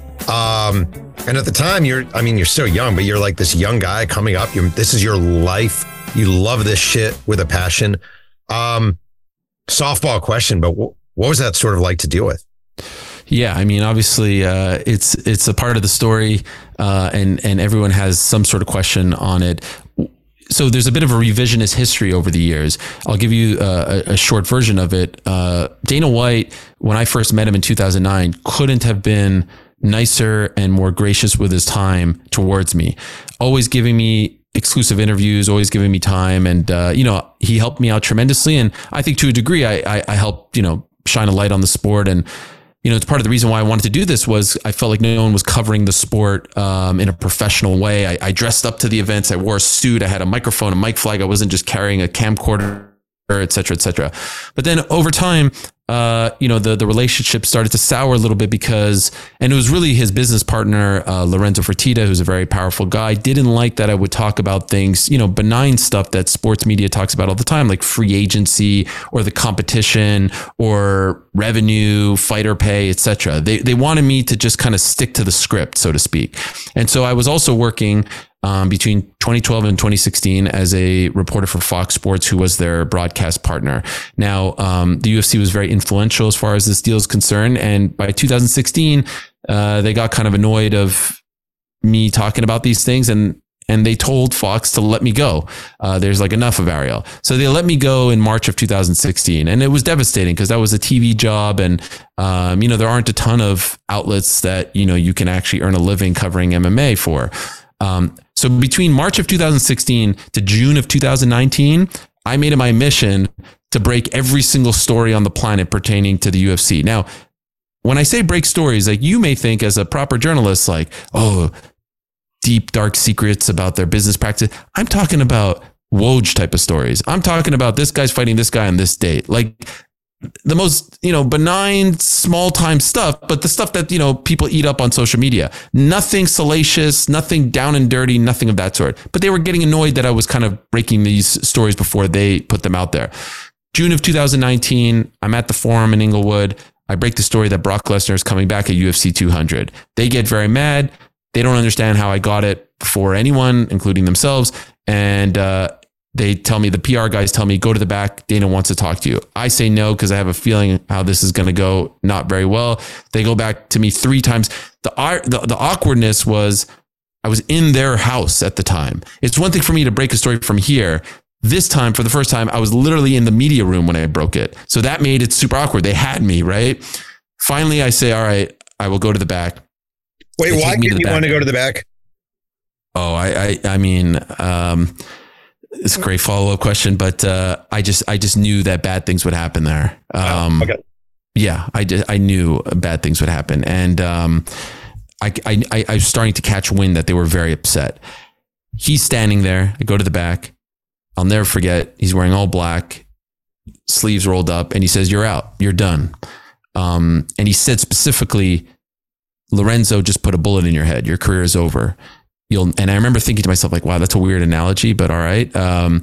[SPEAKER 4] Um, and at the time, you're, I mean, you're so young, but you're like this young guy coming up. You're, this is your life. You love this shit with a passion. Um, softball question, but w- what was that sort of like to deal with?
[SPEAKER 3] Yeah, I mean, obviously, uh, it's it's a part of the story, uh, and and everyone has some sort of question on it. So there's a bit of a revisionist history over the years. I'll give you a, a short version of it. Uh, Dana White, when I first met him in two thousand nine, couldn't have been nicer and more gracious with his time towards me, always giving me exclusive interviews, always giving me time. And, uh, you know, he helped me out tremendously. And I think to a degree, I, I, I helped, you know, shine a light on the sport. And, you know, it's part of the reason why I wanted to do this was I felt like no one was covering the sport um, in a professional way. I, I dressed up to the events. I wore a suit. I had a microphone, a mic flag. I wasn't just carrying a camcorder, et cetera, et cetera. But then over time, uh, you know, the, the relationship started to sour a little bit because, and it was really his business partner, uh, Lorenzo Fertitta, who's a very powerful guy, didn't like that I would talk about things, you know, benign stuff that sports media talks about all the time, like free agency or the competition or revenue, fighter pay, et cetera. They, they wanted me to just kind of stick to the script, so to speak. And so I was also working Um, between twenty twelve and twenty sixteen as a reporter for Fox Sports, who was their broadcast partner. Now, um, the U F C was very influential as far as this deal is concerned. And by two thousand sixteen, uh, they got kind of annoyed of me talking about these things, and and they told Fox to let me go. Uh, there's like enough of Ariel. So they let me go in March of two thousand sixteen. And it was devastating because that was a T V job. And, um, you know, there aren't a ton of outlets that, you know, you can actually earn a living covering M M A for. Um, so between March of two thousand sixteen to June of two thousand nineteen, I made it my mission to break every single story on the planet pertaining to the U F C. Now, when I say break stories, like you may think as a proper journalist, like, oh, deep, dark secrets about their business practice. I'm talking about Woj type of stories. I'm talking about this guy's fighting this guy on this date. Like the most, you know, benign, small time stuff, but the stuff that, you know, people eat up on social media. Nothing salacious, nothing down and dirty, nothing of that sort. But they were getting annoyed that I was kind of breaking these stories before they put them out there. June of two thousand nineteen, I'm at the Forum in Inglewood. I break the story that Brock Lesnar is coming back at U F C two hundred. They get very mad. They don't understand how I got it before anyone, including themselves. And, uh, They tell me, the P R guys tell me, go to the back. Dana wants to talk to you. I say no because I have a feeling how this is going to go not very well. They go back to me three times. The, the the awkwardness was I was in their house at the time. It's one thing for me to break a story from here. This time, for the first time, I was literally in the media room when I broke it. So that made it super awkward. They had me, right? Finally, I say, all right, I will go to the back.
[SPEAKER 4] Wait, they why did you want to go to the back?
[SPEAKER 3] Oh, I I, I mean... Um, It's a great follow-up question, but uh, I just I just knew that bad things would happen there. Um, oh, okay. Yeah, I just, I knew bad things would happen, and um, I, I I was starting to catch wind that they were very upset. He's standing there. I go to the back. I'll never forget. He's wearing all black, sleeves rolled up, and he says, "You're out. You're done." Um, and he said specifically, "Lorenzo just put a bullet in your head. Your career is over." You'll, and I remember thinking to myself, like, wow, that's a weird analogy, but all right. Um,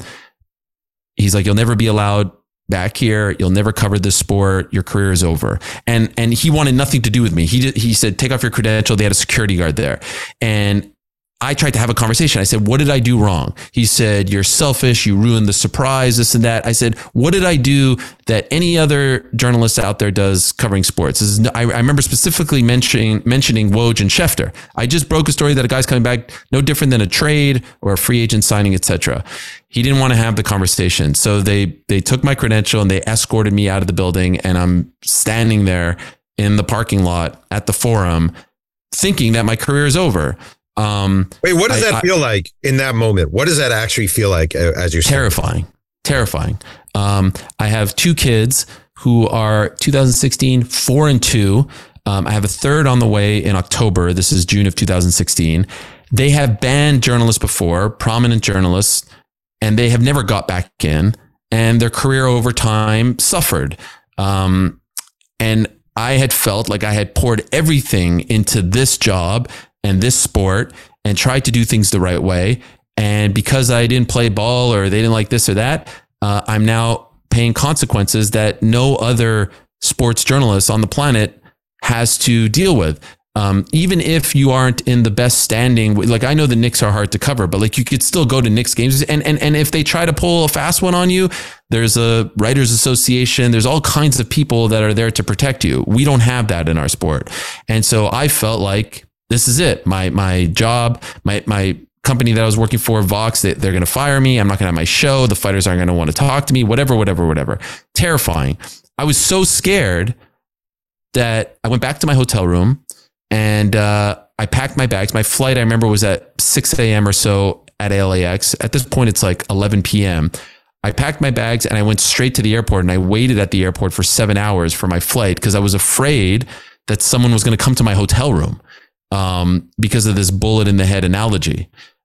[SPEAKER 3] he's like, you'll never be allowed back here. You'll never cover this sport. Your career is over. And, and he wanted nothing to do with me. He did, he said, take off your credential. They had a security guard there. And I tried to have a conversation. I said, what did I do wrong? He said, you're selfish. You ruined the surprise, this and that. I said, what did I do that any other journalist out there does covering sports? This is, I, I remember specifically mentioning, mentioning Woj and Schefter. I just broke a story that a guy's coming back, no different than a trade or a free agent signing, et cetera. He didn't want to have the conversation. So they, they took my credential and they escorted me out of the building, and I'm standing there in the parking lot at the Forum thinking that my career is over. Um,
[SPEAKER 4] Wait, what does
[SPEAKER 3] I,
[SPEAKER 4] that
[SPEAKER 3] I,
[SPEAKER 4] feel like in that moment? What does that actually feel like as you're
[SPEAKER 3] terrifying, terrifying. Um, I have two kids who are two thousand sixteen, four and two. Um, I have a third on the way in October. This is June of two thousand sixteen. They have banned journalists before, prominent journalists, and they have never got back in, and their career over time suffered. Um, and I had felt like I had poured everything into this job and this sport and tried to do things the right way. And because I didn't play ball or they didn't like this or that, uh, I'm now paying consequences that no other sports journalist on the planet has to deal with. Um, even if you aren't in the best standing, like I know the Knicks are hard to cover, but like you could still go to Knicks games. And, and, and if they try to pull a fast one on you, there's a writers association. There's all kinds of people that are there to protect you. We don't have that in our sport. And so I felt like this is it. My, my job, my, my company that I was working for, Vox, they, they're going to fire me. I'm not going to have my show. The fighters aren't going to want to talk to me, whatever, whatever, whatever. Terrifying. I was so scared that I went back to my hotel room. And uh, I packed my bags. My flight, I remember, was at six a.m. or so at L A X. At this point, it's like eleven p.m. I packed my bags and I went straight to the airport, and I waited at the airport for seven hours for my flight because I was afraid that someone was going to come to my hotel room um, because of this bullet in the head analogy.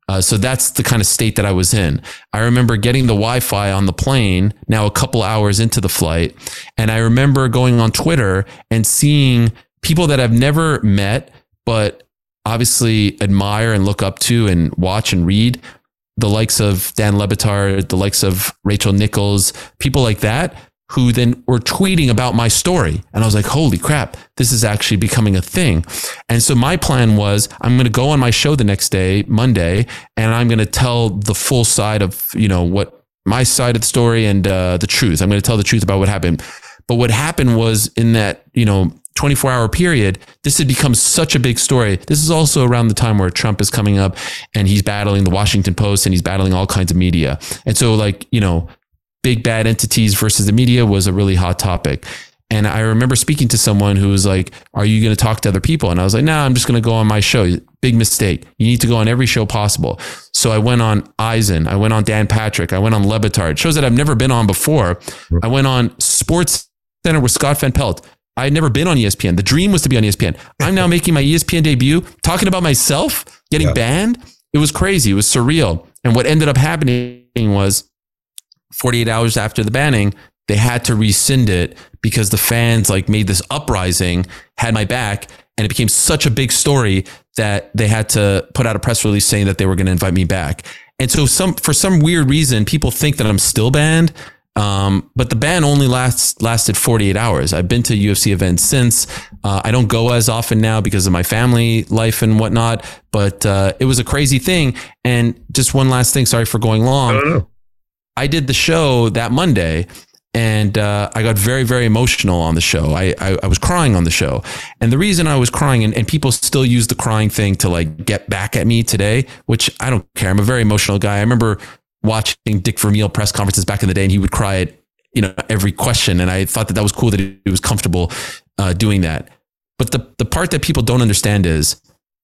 [SPEAKER 3] Uh, so that's the kind of state that I was in. I remember getting the Wi-Fi on the plane, now a couple hours into the flight. And I remember going on Twitter and seeing people that I've never met, but obviously admire and look up to and watch and read, the likes of Dan Le Batard, the likes of Rachel Nichols, people like that, who then were tweeting about my story. And I was like, holy crap, this is actually becoming a thing. And so my plan was, I'm going to go on my show the next day, Monday, and I'm going to tell the full side of, you know, what my side of the story and uh, the truth. I'm going to tell the truth about what happened. But what happened was in that, you know, twenty-four hour period, this had become such a big story. This is also around the time where Trump is coming up and he's battling the Washington Post and he's battling all kinds of media. And so like, you know, big bad entities versus the media was a really hot topic. And I remember speaking to someone who was like, are you going to talk to other people? And I was like, nah, I'm just going to go on my show. Big mistake. You need to go on every show possible. So I went on Eisen. I went on Dan Patrick. I went on Le Batard, shows that I've never been on before. I went on Sports Center with Scott Van Pelt. I had never been on E S P N. The dream was to be on E S P N. I'm now making my E S P N debut, talking about myself, getting yeah. banned. It was crazy. It was surreal. And what ended up happening was forty-eight hours after the banning, they had to rescind it because the fans like made this uprising, had my back, and it became such a big story that they had to put out a press release saying that they were going to invite me back. And so some, for some weird reason, people think that I'm still banned. Um, but the ban only lasts, lasted forty-eight hours. I've been to U F C events since. Uh, I don't go as often now because of my family life and whatnot, but, uh, it was a crazy thing. And just one last thing, sorry for going long. I, I did the show that Monday and, uh, I got very, very emotional on the show. I, I, I was crying on the show. And the reason I was crying, and, and people still use the crying thing to like get back at me today, which I don't care. I'm a very emotional guy. I remember watching Dick Vermeil press conferences back in the day, and he would cry at, you know, every question. And I thought that that was cool that he was comfortable uh, doing that. But the, the part that people don't understand is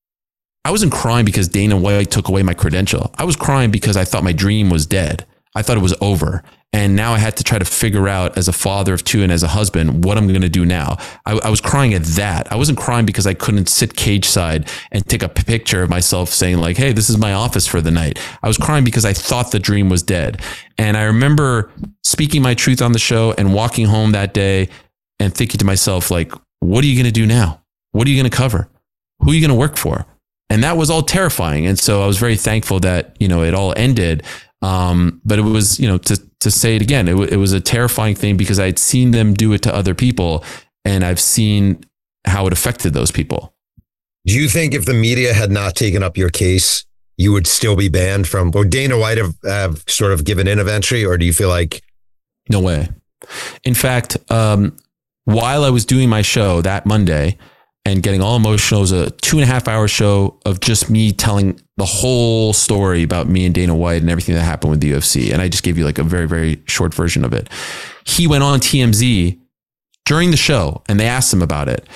[SPEAKER 3] I wasn't crying because Dana White took away my credential. I was crying because I thought my dream was dead. I thought it was over. And now I had to try to figure out as a father of two and as a husband, what I'm going to do now. I, I was crying at that. I wasn't crying because I couldn't sit cage side and take a picture of myself saying like, hey, this is my office for the night. I was crying because I thought the dream was dead. And I remember speaking my truth on the show and walking home that day and thinking to myself, like, what are you going to do now? What are you going to cover? Who are you going to work for? And that was all terrifying. And so I was very thankful that, you know, it all ended. Um, but it was, you know, to, to say it again, it, w- it was a terrifying thing because I'd seen them do it to other people and I've seen how it affected those people.
[SPEAKER 4] Do you think if the media had not taken up your case, you would still be banned from, or Dana White have, have sort of given in eventually, or do you feel like?
[SPEAKER 3] No way. In fact, um, while I was doing my show that Monday and getting all emotional, it was a two and a half hour show of just me telling the whole story about me and Dana White and everything that happened with the U F C. And I just gave you like a very, very short version of it. He went on T M Z during the show and they asked him about it.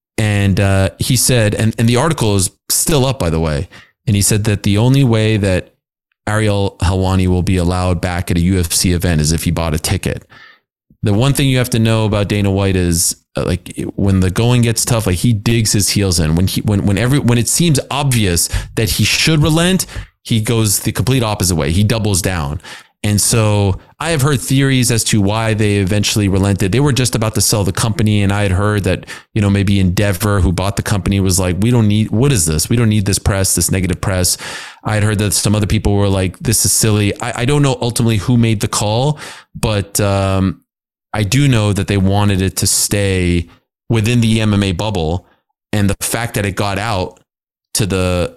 [SPEAKER 3] And uh, he said, and, and the article is still up, by the way. And he said that the only way that Ariel Helwani will be allowed back at a U F C event is if he bought a ticket. The one thing you have to know about Dana White is uh, like when the going gets tough, like he digs his heels in. When he when when every when it seems obvious that he should relent, he goes the complete opposite way. He doubles down. And so I have heard theories as to why they eventually relented. They were just about to sell the company. And I had heard that, you know, maybe Endeavor, who bought the company, was like, we don't need, what is this? We don't need this press, this negative press. I had heard that some other people were like, this is silly. I, I don't know ultimately who made the call, but um, I do know that they wanted it to stay within the M M A bubble. And the fact that it got out to the,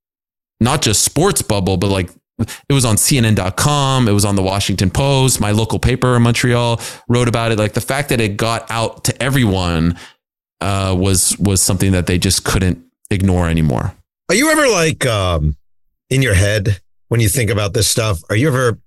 [SPEAKER 3] not just sports bubble, but like, it was on C N N dot com. It was on the Washington Post. My local paper in Montreal wrote about it. Like the fact that it got out to everyone uh, was was something that they just couldn't ignore anymore.
[SPEAKER 4] Are you ever like um, in your head when you think about this stuff? Are you ever?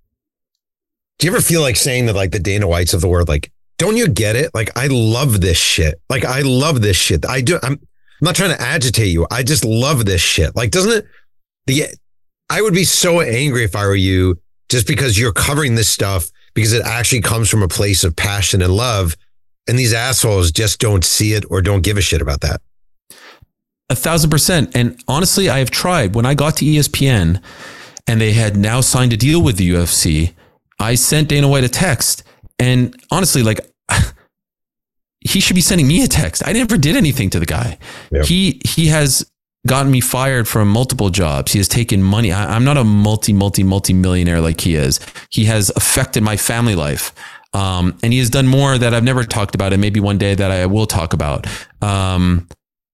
[SPEAKER 4] Do you ever feel like saying that, like the Dana Whites of the world, like, don't you get it? Like, I love this shit. Like, I love this shit. I do. I'm, I'm not trying to agitate you. I just love this shit. Like, doesn't it? The I would be so angry if I were you, just because you're covering this stuff because it actually comes from a place of passion and love. And these assholes just don't see it or don't give a shit about that.
[SPEAKER 3] A thousand percent. And honestly, I have tried. When I got to E S P N and they had now signed a deal with the U F C, I sent Dana White a text. And honestly, like, he should be sending me a text. I never did anything to the guy. Yep. He he has gotten me fired from multiple jobs. He has taken money. I, I'm not a multi, multi, multi millionaire like he is. He has affected my family life. Um, and he has done more that I've never talked about, and maybe one day that I will talk about. Um,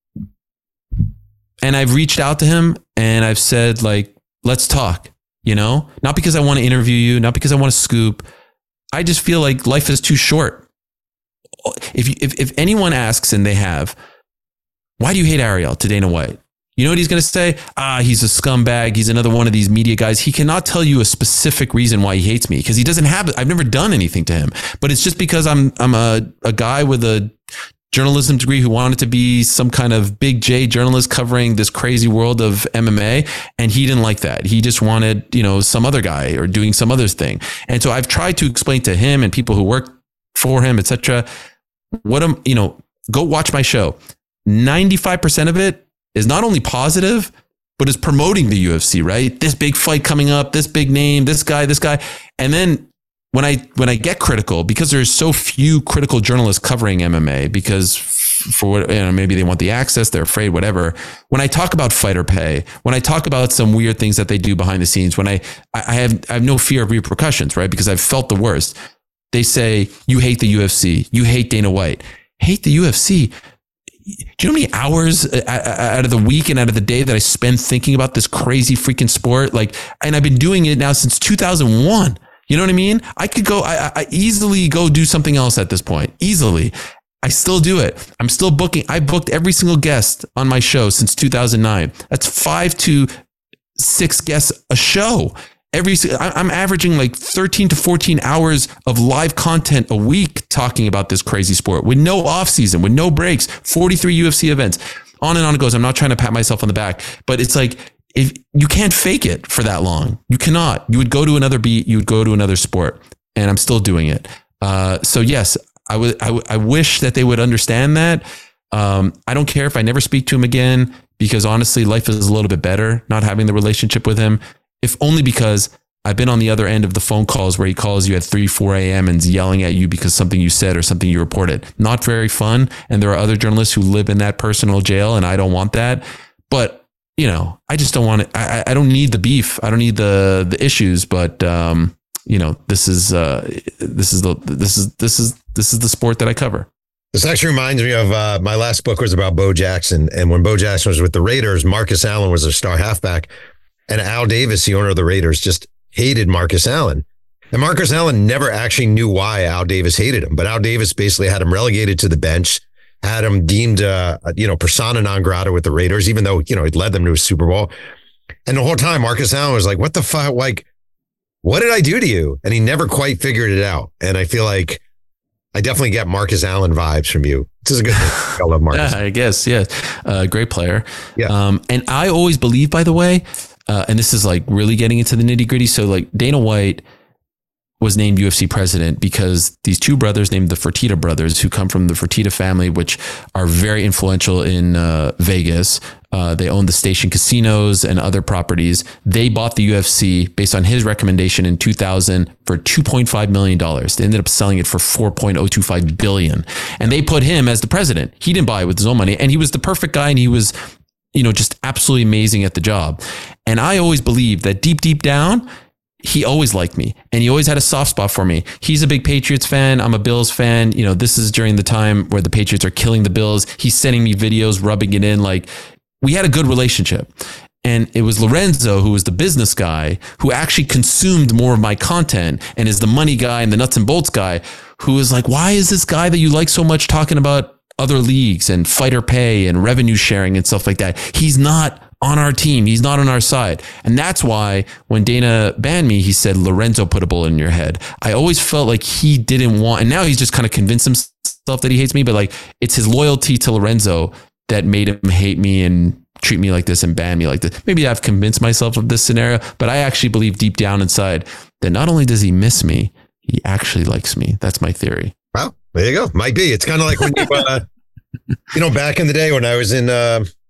[SPEAKER 3] and I've reached out to him and I've said, like, let's talk, you know, not because I want to interview you, not because I want to scoop. I just feel like life is too short. If you, if, if anyone asks, and they have, why do you hate Ariel, to Dana White? You know what he's going to say? Ah, he's a scumbag. He's another one of these media guys. He cannot tell you a specific reason why he hates me, because he doesn't have it. I've never done anything to him, but it's just because I'm, I'm a, a guy with a journalism degree who wanted to be some kind of big J journalist covering this crazy world of M M A. And he didn't like that. He just wanted, you know, some other guy or doing some other thing. And so I've tried to explain to him and people who work for him, et cetera, what I'm, you know, go watch my show. ninety-five percent of it is not only positive, but is promoting the U F C, right? This big fight coming up, this big name, this guy, this guy. And then when I, when I get critical, because there's so few critical journalists covering M M A, because for what, you know, maybe they want the access, they're afraid, whatever. When I talk about fighter pay, when I talk about some weird things that they do behind the scenes, when I, I have, I have no fear of repercussions, right? Because I've felt the worst. They say, you hate the U F C, you hate Dana White. Hate the U F C. Do you know how many hours out of the week and out of the day that I spend thinking about this crazy freaking sport? Like, and I've been doing it now since two thousand one. You know what I mean? I could go, I, I easily go do something else at this point. Easily. I still do it. I'm still booking. I booked every single guest on my show since two thousand nine. That's five to six guests a show. Every, I'm averaging like thirteen to fourteen hours of live content a week talking about this crazy sport with no off season, with no breaks, forty-three U F C events, on and on it goes. I'm not trying to pat myself on the back, but it's like, if you can't fake it for that long, you cannot. You would go to another beat, you would go to another sport, and I'm still doing it. Uh, so yes, I would, I, w- I wish that they would understand that. Um, I don't care if I never speak to him again, because honestly, life is a little bit better not having the relationship with him. If only because I've been on the other end of the phone calls where he calls you at three, four a.m. and is yelling at you because something you said or something you reported. Not very fun. And there are other journalists who live in that personal jail, and I don't want that. But, you know, I just don't want it. I, I don't need the beef. I don't need the the issues. But, um, you know, this is uh, this is the this is this is this is the sport that I cover.
[SPEAKER 4] This actually reminds me of uh, my last book was about Bo Jackson. And when Bo Jackson was with the Raiders, Marcus Allen was their star halfback. And Al Davis, the owner of the Raiders, just hated Marcus Allen. And Marcus Allen never actually knew why Al Davis hated him. But Al Davis basically had him relegated to the bench, had him deemed, uh, you know, persona non grata with the Raiders, even though, you know, he'd led them to a Super Bowl. And the whole time, Marcus Allen was like, what the fuck? Like, what did I do to you? And he never quite figured it out. And I feel like I definitely get Marcus Allen vibes from you. This is a good thing. I love Marcus.
[SPEAKER 3] Yeah, I guess. Yeah. Uh, great player.
[SPEAKER 4] Yeah.
[SPEAKER 3] Um, and I always believe, by the way, Uh, and this is like really getting into the nitty gritty. So like Dana White was named U F C president because these two brothers named the Fertitta brothers, who come from the Fertitta family, which are very influential in uh, Vegas. Uh, they own the Station casinos and other properties. They bought the U F C based on his recommendation in two thousand for two point five million dollars. They ended up selling it for four point oh two five billion dollars. And they put him as the president. He didn't buy it with his own money. And he was the perfect guy. And he was, you know, just absolutely amazing at the job. And I always believed that deep, deep down, he always liked me and he always had a soft spot for me. He's a big Patriots fan. I'm a Bills fan. You know, this is during the time where the Patriots are killing the Bills. He's sending me videos, rubbing it in. Like, we had a good relationship. And it was Lorenzo, who was the business guy, who actually consumed more of my content and is the money guy and the nuts and bolts guy, who was like, why is this guy that you like so much talking about other leagues and fighter pay and revenue sharing and stuff like that? He's not on our team. He's not on our side. And that's why when Dana banned me, he said, Lorenzo put a bullet in your head. I always felt like he didn't want, and now he's just kind of convinced himself that he hates me, but like, it's his loyalty to Lorenzo that made him hate me and treat me like this and ban me like this. Maybe I've convinced myself of this scenario, but I actually believe deep down inside that not only does he miss me, he actually likes me. That's my theory.
[SPEAKER 4] Well, there you go. Might be. It's kind of like when you, uh, you know, back in the day when I was in, uh,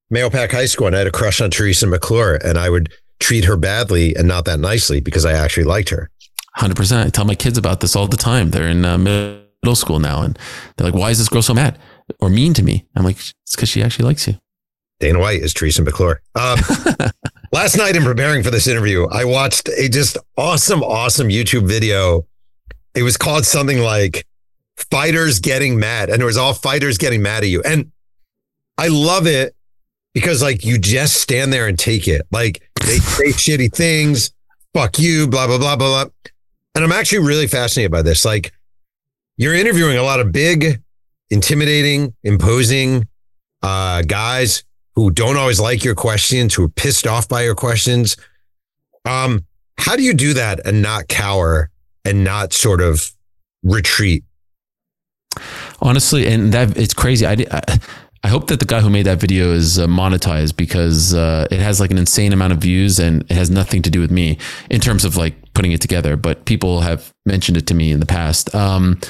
[SPEAKER 4] Mahopac High School and I had a crush on Teresa McClure, and I would treat her badly and not that nicely because I actually liked her.
[SPEAKER 3] one hundred percent. I tell my kids about this all the time. They're in uh, middle school now, and they're like, why is this girl so mad or mean to me? I'm like, it's because she actually likes you.
[SPEAKER 4] Dana White is Teresa McClure. Um, last night in preparing for this interview, I watched a just awesome, awesome YouTube video. It was called something like Fighters Getting Mad. And it was all fighters getting mad at you. And I love it because like you just stand there and take it. Like they say shitty things, fuck you, blah, blah, blah, blah, blah. And I'm actually really fascinated by this. Like you're interviewing a lot of big, intimidating, imposing uh, guys who don't always like your questions, who are pissed off by your questions. Um, how do you do that and not cower and not sort of retreat?
[SPEAKER 3] Honestly, and that it's crazy. I, I, I hope that the guy who made that video is uh, monetized because uh, it has like an insane amount of views and it has nothing to do with me in terms of like putting it together. But people have mentioned it to me in the past. Um,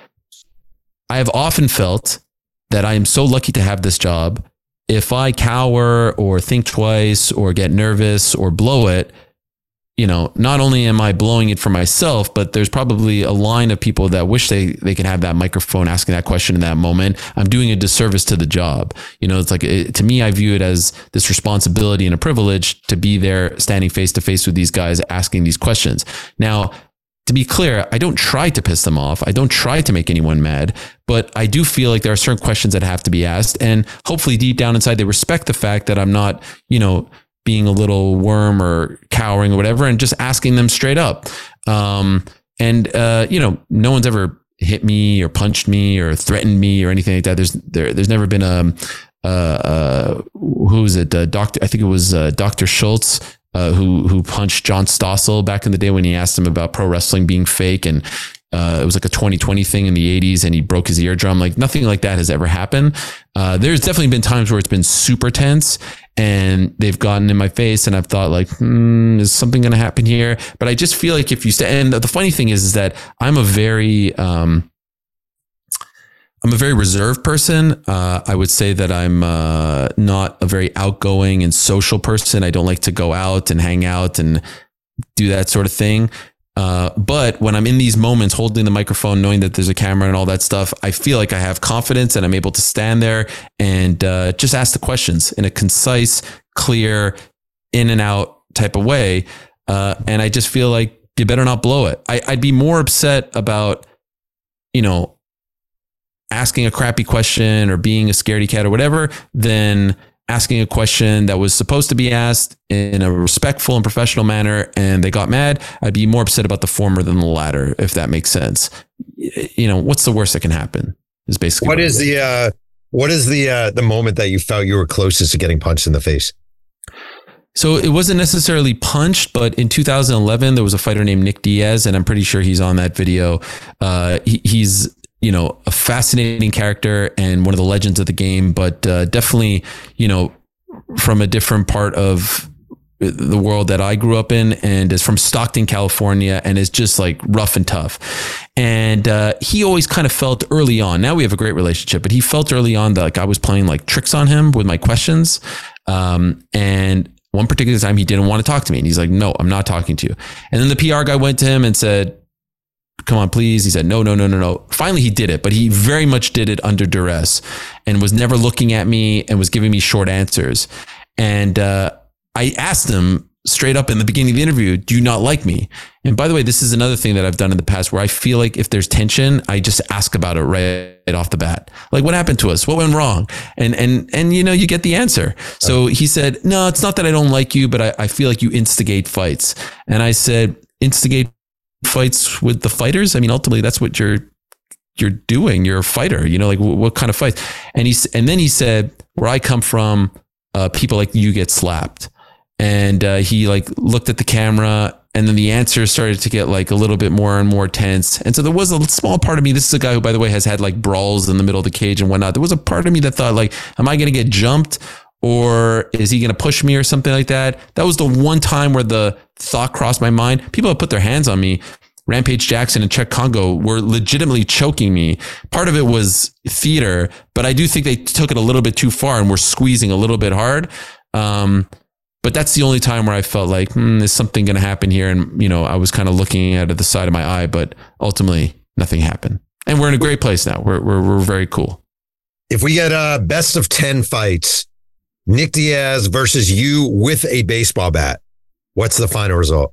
[SPEAKER 3] I have often felt that I am so lucky to have this job. If I cower or think twice or get nervous or blow it, you know, not only am I blowing it for myself, but there's probably a line of people that wish they, they could have that microphone asking that question in that moment. I'm doing a disservice to the job. You know, it's like, it, to me, I view it as this responsibility and a privilege to be there standing face to face with these guys asking these questions. Now, to be clear, I don't try to piss them off. I don't try to make anyone mad, but I do feel like there are certain questions that have to be asked. And hopefully deep down inside, they respect the fact that I'm not, you know, being a little worm or cowering or whatever, and just asking them straight up. Um, and, uh, you know, no one's ever hit me or punched me or threatened me or anything like that. There's, there, there's never been a, uh, uh, who was it? Uh, Doctor, I think it was, uh, Doctor Schultz, uh, who, who punched John Stossel back in the day when he asked him about pro wrestling being fake. And, Uh, it was like a twenty twenty thing in the eighties and he broke his eardrum. Like nothing like that has ever happened. Uh, there's definitely been times where it's been super tense and they've gotten in my face and I've thought like, hmm, is something going to happen here? But I just feel like if you stay, and the funny thing is, is that I'm a very, um, I'm a very reserved person. Uh, I would say that I'm uh, not a very outgoing and social person. I don't like to go out and hang out and do that sort of thing. Uh, but when I'm in these moments holding the microphone, knowing that there's a camera and all that stuff, I feel like I have confidence and I'm able to stand there and uh, just ask the questions in a concise, clear, in and out type of way. Uh, and I just feel like you better not blow it. I, I'd be more upset about, you know, asking a crappy question or being a scaredy cat or whatever than asking a question that was supposed to be asked in a respectful and professional manner and they got mad. I'd be more upset about the former than the latter, if that makes sense. You know, what's the worst that can happen is basically
[SPEAKER 4] what, what is the, uh, what is the, uh, the moment that you felt you were closest to getting punched in the face?
[SPEAKER 3] So it wasn't necessarily punched, but in two thousand eleven, there was a fighter named Nick Diaz, and I'm pretty sure he's on that video. Uh, he, he's, you know, a fascinating character and one of the legends of the game, but uh, definitely, you know, from a different part of the world that I grew up in, and is from Stockton, California, and is just like rough and tough. And uh, he always kind of felt early on, now we have a great relationship, but he felt early on that like I was playing like tricks on him with my questions. Um, and one particular time he didn't want to talk to me and he's like, no, I'm not talking to you. And then the P R guy went to him and said, come on, please. He said, no, no, no, no, no. Finally, he did it, but he very much did it under duress and was never looking at me and was giving me short answers. And uh, I asked him straight up in the beginning of the interview, do you not like me? And by the way, this is another thing that I've done in the past where I feel like if there's tension, I just ask about it right off the bat. Like, what happened to us? What went wrong? And, and, and, you know, you get the answer. So he said, no, it's not that I don't like you, but I, I feel like you instigate fights. And I said, instigate fights with the fighters? I mean, ultimately that's what you're you're doing. You're a fighter, you know, like what, what kind of fights? And he and then he said, where I come from, uh, people like you get slapped. And uh, he like looked at the camera, and then the answer started to get like a little bit more and more tense. And so there was a small part of me. This is a guy who, by the way, has had like brawls in the middle of the cage and whatnot. There was a part of me that thought like, am I going to get jumped? Or is he going to push me or something like that? That was the one time where the thought crossed my mind. People have put their hands on me Rampage Jackson and Czech Congo were legitimately choking me. Part of it was theater, but I do think they took it a little bit too far and were squeezing a little bit hard. Um, but that's the only time where I felt like, hmm, is something going to happen here? And, you know, I was kind of looking at the side of my eye, but ultimately nothing happened. And we're in a great place now. We're, we're, we're very cool.
[SPEAKER 4] If we get a best of ten fights, Nick Diaz versus you with a baseball bat, what's the final result?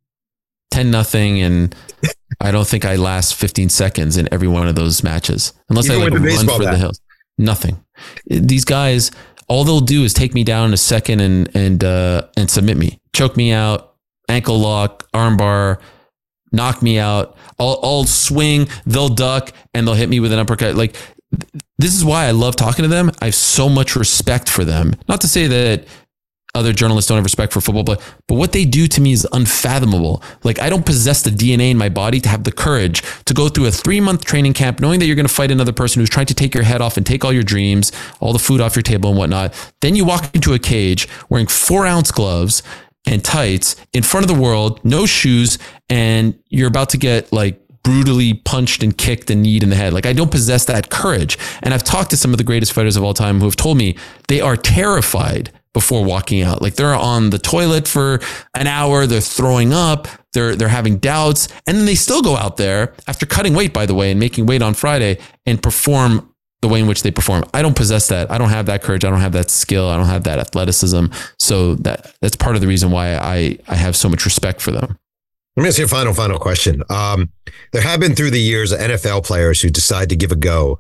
[SPEAKER 3] ten nothing, and I don't think I last fifteen seconds in every one of those matches. Unless
[SPEAKER 4] Even
[SPEAKER 3] I like
[SPEAKER 4] with the
[SPEAKER 3] run
[SPEAKER 4] baseball
[SPEAKER 3] for
[SPEAKER 4] bat?
[SPEAKER 3] the hills. Nothing. These guys, all they'll do is take me down in a second and and uh, and submit me. Choke me out, ankle lock, arm bar, knock me out. I'll, I'll swing, they'll duck, and they'll hit me with an uppercut. Like, this is why I love talking to them. I have so much respect for them. Not to say that other journalists don't have respect for football, but but what they do to me is unfathomable. Like, I don't possess the D N A in my body to have the courage to go through a three month training camp, knowing that you're going to fight another person who's trying to take your head off and take all your dreams, all the food off your table and whatnot. Then you walk into a cage wearing four ounce gloves and tights in front of the world, no shoes, and you're about to get like brutally punched and kicked and kneed in the head. Like, I don't possess that courage. And I've talked to some of the greatest fighters of all time who have told me they are terrified before walking out. Like, they're on the toilet for an hour, they're throwing up, they're they're having doubts, and then they still go out there after cutting weight, by the way, and making weight on Friday and perform the way in which they perform. I don't possess that. I don't have that courage. I don't have that skill. I don't have that athleticism. So that that's part of the reason why I I have so much respect for them.
[SPEAKER 4] Let me ask you a final, final question. Um, there have been through the years N F L players who decide to give a go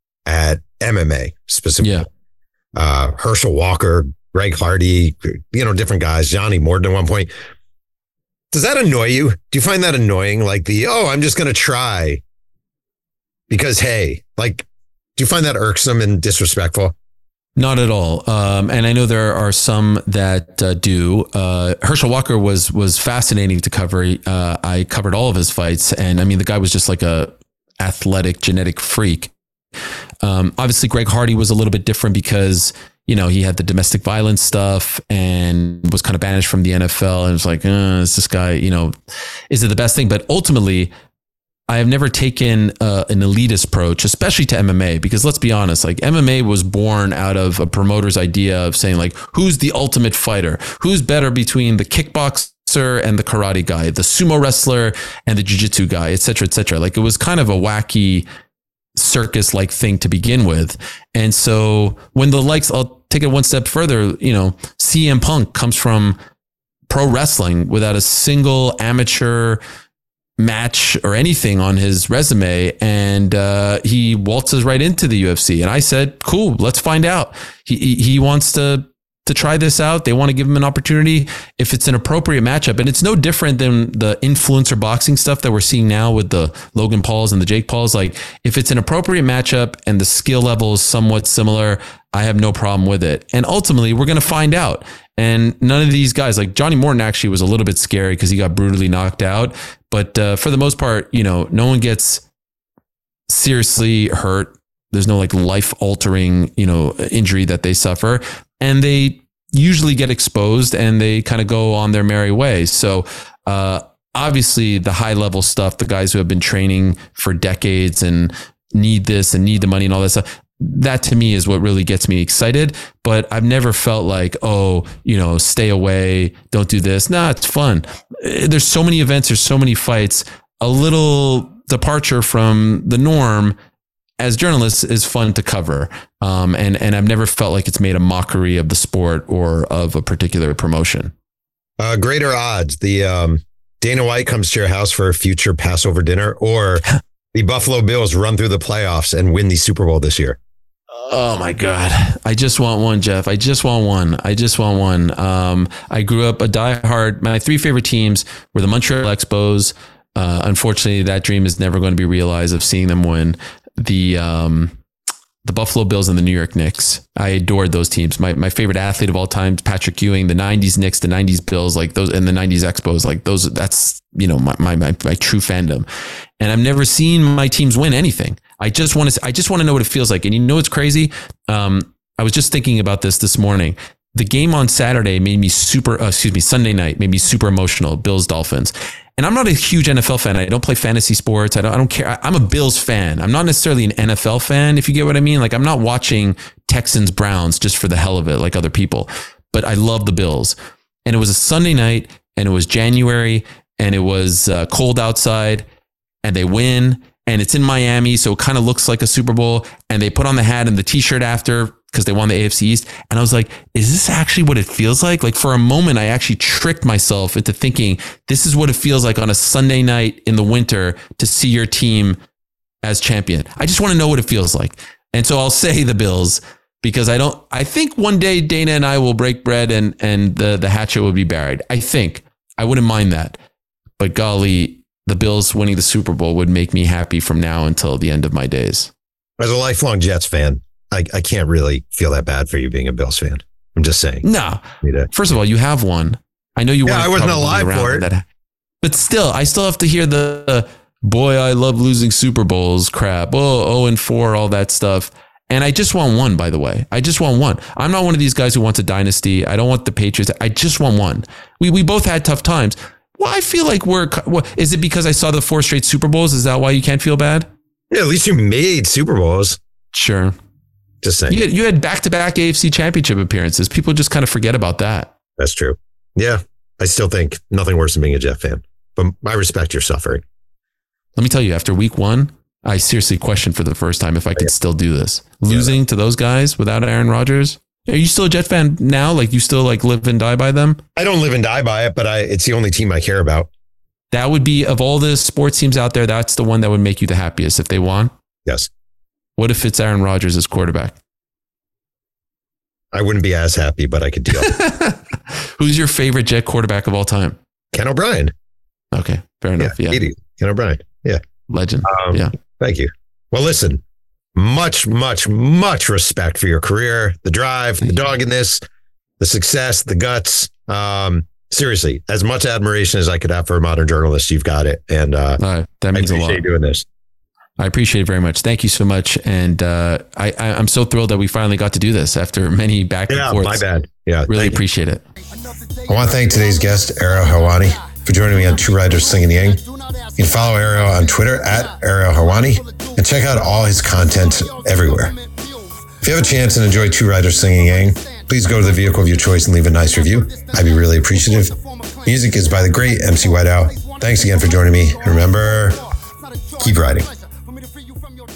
[SPEAKER 4] at M M A specifically.
[SPEAKER 3] Yeah.
[SPEAKER 4] Uh, Herschel Walker, Greg Hardy, you know, different guys, Johnny Morton at one point. Does that annoy you? Do you find that annoying? Like the, oh, I'm just going to try because, hey, like, do you find that irksome and disrespectful?
[SPEAKER 3] Not at all. Um, and I know there are some that uh, do. Uh, Herschel Walker was was fascinating to cover. Uh, I covered all of his fights. And I mean, the guy was just like a athletic, genetic freak. Um, obviously, Greg Hardy was a little bit different because, you know, he had the domestic violence stuff and was kind of banished from the N F L. And it was like, uh, is this guy, you know, is it the best thing? But ultimately, I have never taken uh, an elitist approach, especially to M M A, because let's be honest, like M M A was born out of a promoter's idea of saying like, who's the ultimate fighter? Who's better between the kickboxer and the karate guy, the sumo wrestler and the jiu-jitsu guy, et cetera, et cetera. Like, it was kind of a wacky circus-like thing to begin with. And so when the likes, I'll take it one step further, you know, C M Punk comes from pro wrestling without a single amateur match or anything on his resume, and uh, he waltzes right into the U F C. And I said, cool, let's find out. He he, he wants to to try this out. They want to give him an opportunity if it's an appropriate matchup. And it's no different than the influencer boxing stuff that we're seeing now with the Logan Pauls and the Jake Pauls. Like, if it's an appropriate matchup and the skill level is somewhat similar, I have no problem with it. And ultimately, we're going to find out. And none of these guys, like Johnny Morton actually was a little bit scary because he got brutally knocked out. But uh, for the most part, you know, no one gets seriously hurt. There's no like life altering, you know, injury that they suffer. And they usually get exposed and they kind of go on their merry way. So uh, obviously the high level stuff, the guys who have been training for decades and need this and need the money and all that stuff, that to me is what really gets me excited. But I've never felt like, oh, you know, stay away, don't do this. Nah, it's fun. There's so many events, there's so many fights. A little departure from the norm as journalists is fun to cover. Um, and, and I've never felt like it's made a mockery of the sport or of a particular promotion.
[SPEAKER 4] Uh, greater odds, the um, Dana White comes to your house for a future Passover dinner, or the Buffalo Bills run through the playoffs and win the Super Bowl this year?
[SPEAKER 3] Oh my God. I just want one, Jeff. I just want one. I just want one. Um, I grew up a diehard. My three favorite teams were the Montreal Expos. Uh, unfortunately, that dream is never going to be realized of seeing them win. The um, the Buffalo Bills and the New York Knicks. I adored those teams. My my favorite athlete of all time, Patrick Ewing, the nineties Knicks, the nineties Bills, like those, and the nineties Expos, like those, that's, you know, my, my, my, my true fandom. And I've never seen my teams win anything. I just want to, I just want to know what it feels like. And you know, it's crazy. Um, I was just thinking about this this morning. the game on Saturday made me super, uh, excuse me, Sunday night made me super emotional. Bills Dolphins. And I'm not a huge N F L fan. I don't play fantasy sports. I don't, I don't care. I, I'm a Bills fan. I'm not necessarily an N F L fan, if you get what I mean. Like, I'm not watching Texans Browns just for the hell of it, like other people, but I love the Bills. And it was a Sunday night and it was January and it was uh, cold outside and they win and it's in Miami. So it kind of looks like a Super Bowl, and they put on the hat and the t-shirt after, because they won the A F C East. And I was like, is this actually what it feels like? Like, for a moment, I actually tricked myself into thinking this is what it feels like on a Sunday night in the winter to see your team as champion. I just want to know what it feels like. And so I'll say the Bills, because I don't, I think one day Dana and I will break bread and, and the, the hatchet will be buried. I think I wouldn't mind that, but golly, the Bills winning the Super Bowl would make me happy from now until the end of my days.
[SPEAKER 4] As a lifelong Jets fan, I, I can't really feel that bad for you being a Bills fan. I'm just saying.
[SPEAKER 3] No. First of all, you have one. I know you.
[SPEAKER 4] Yeah, I wasn't alive for it.
[SPEAKER 3] That, but still, I still have to hear the uh, boy, I love losing Super Bowls crap. Oh, oh, and four, all that stuff. And I just want one, by the way. I just want one. I'm not one of these guys who wants a dynasty. I don't want the Patriots. I just want one. We we both had tough times. Well, I feel like we're. Well, is it because I saw the four straight Super Bowls? Is that why you can't feel bad?
[SPEAKER 4] Yeah, at least you made Super Bowls.
[SPEAKER 3] Sure.
[SPEAKER 4] Just saying.
[SPEAKER 3] You had, you had back-to-back A F C championship appearances. People just kind of forget about that.
[SPEAKER 4] That's true. Yeah. I still think nothing worse than being a Jet fan, but I respect your suffering.
[SPEAKER 3] Let me tell you, after week one, I seriously questioned for the first time if I could yeah. still do this. Losing yeah. to those guys without Aaron Rodgers. Are you still a Jet fan now? Like, you still like live and die by them?
[SPEAKER 4] I don't live and die by it, but I, it's the only team I care about.
[SPEAKER 3] That would be, of all the sports teams out there, that's the one that would make you the happiest if they won?
[SPEAKER 4] Yes.
[SPEAKER 3] What if it's Aaron Rodgers as quarterback?
[SPEAKER 4] I wouldn't be as happy, but I could deal.
[SPEAKER 3] Who's your favorite Jet quarterback of all time?
[SPEAKER 4] Ken O'Brien.
[SPEAKER 3] Okay, fair enough. Yeah,
[SPEAKER 4] yeah. Ken O'Brien. Yeah.
[SPEAKER 3] Legend.
[SPEAKER 4] Um,
[SPEAKER 3] yeah.
[SPEAKER 4] Thank you. Well, listen, much, much, much respect for your career, the drive, the doggedness, the success, the guts. Um, seriously, as much admiration as I could have for a modern journalist, you've got it. And uh,
[SPEAKER 3] uh, that means
[SPEAKER 4] I appreciate
[SPEAKER 3] a lot.
[SPEAKER 4] you doing this.
[SPEAKER 3] I appreciate it very much. Thank you so much. And uh, I, I, I'm so thrilled that we finally got to do this after many back and
[SPEAKER 4] yeah,
[SPEAKER 3] forths.
[SPEAKER 4] My bad. Yeah,
[SPEAKER 3] really appreciate
[SPEAKER 4] you.
[SPEAKER 3] it.
[SPEAKER 1] I want to thank today's guest, Ariel Helwani, for joining me on Two Riders Slinging Yang. You can follow Ariel on Twitter at Ariel Helwani and check out all his content everywhere. If you have a chance and enjoy Two Riders Slinging Yang, please go to the vehicle of your choice and leave a nice review. I'd be really appreciative. Music is by the great M C Whiteout. Thanks again for joining me. And remember, keep riding.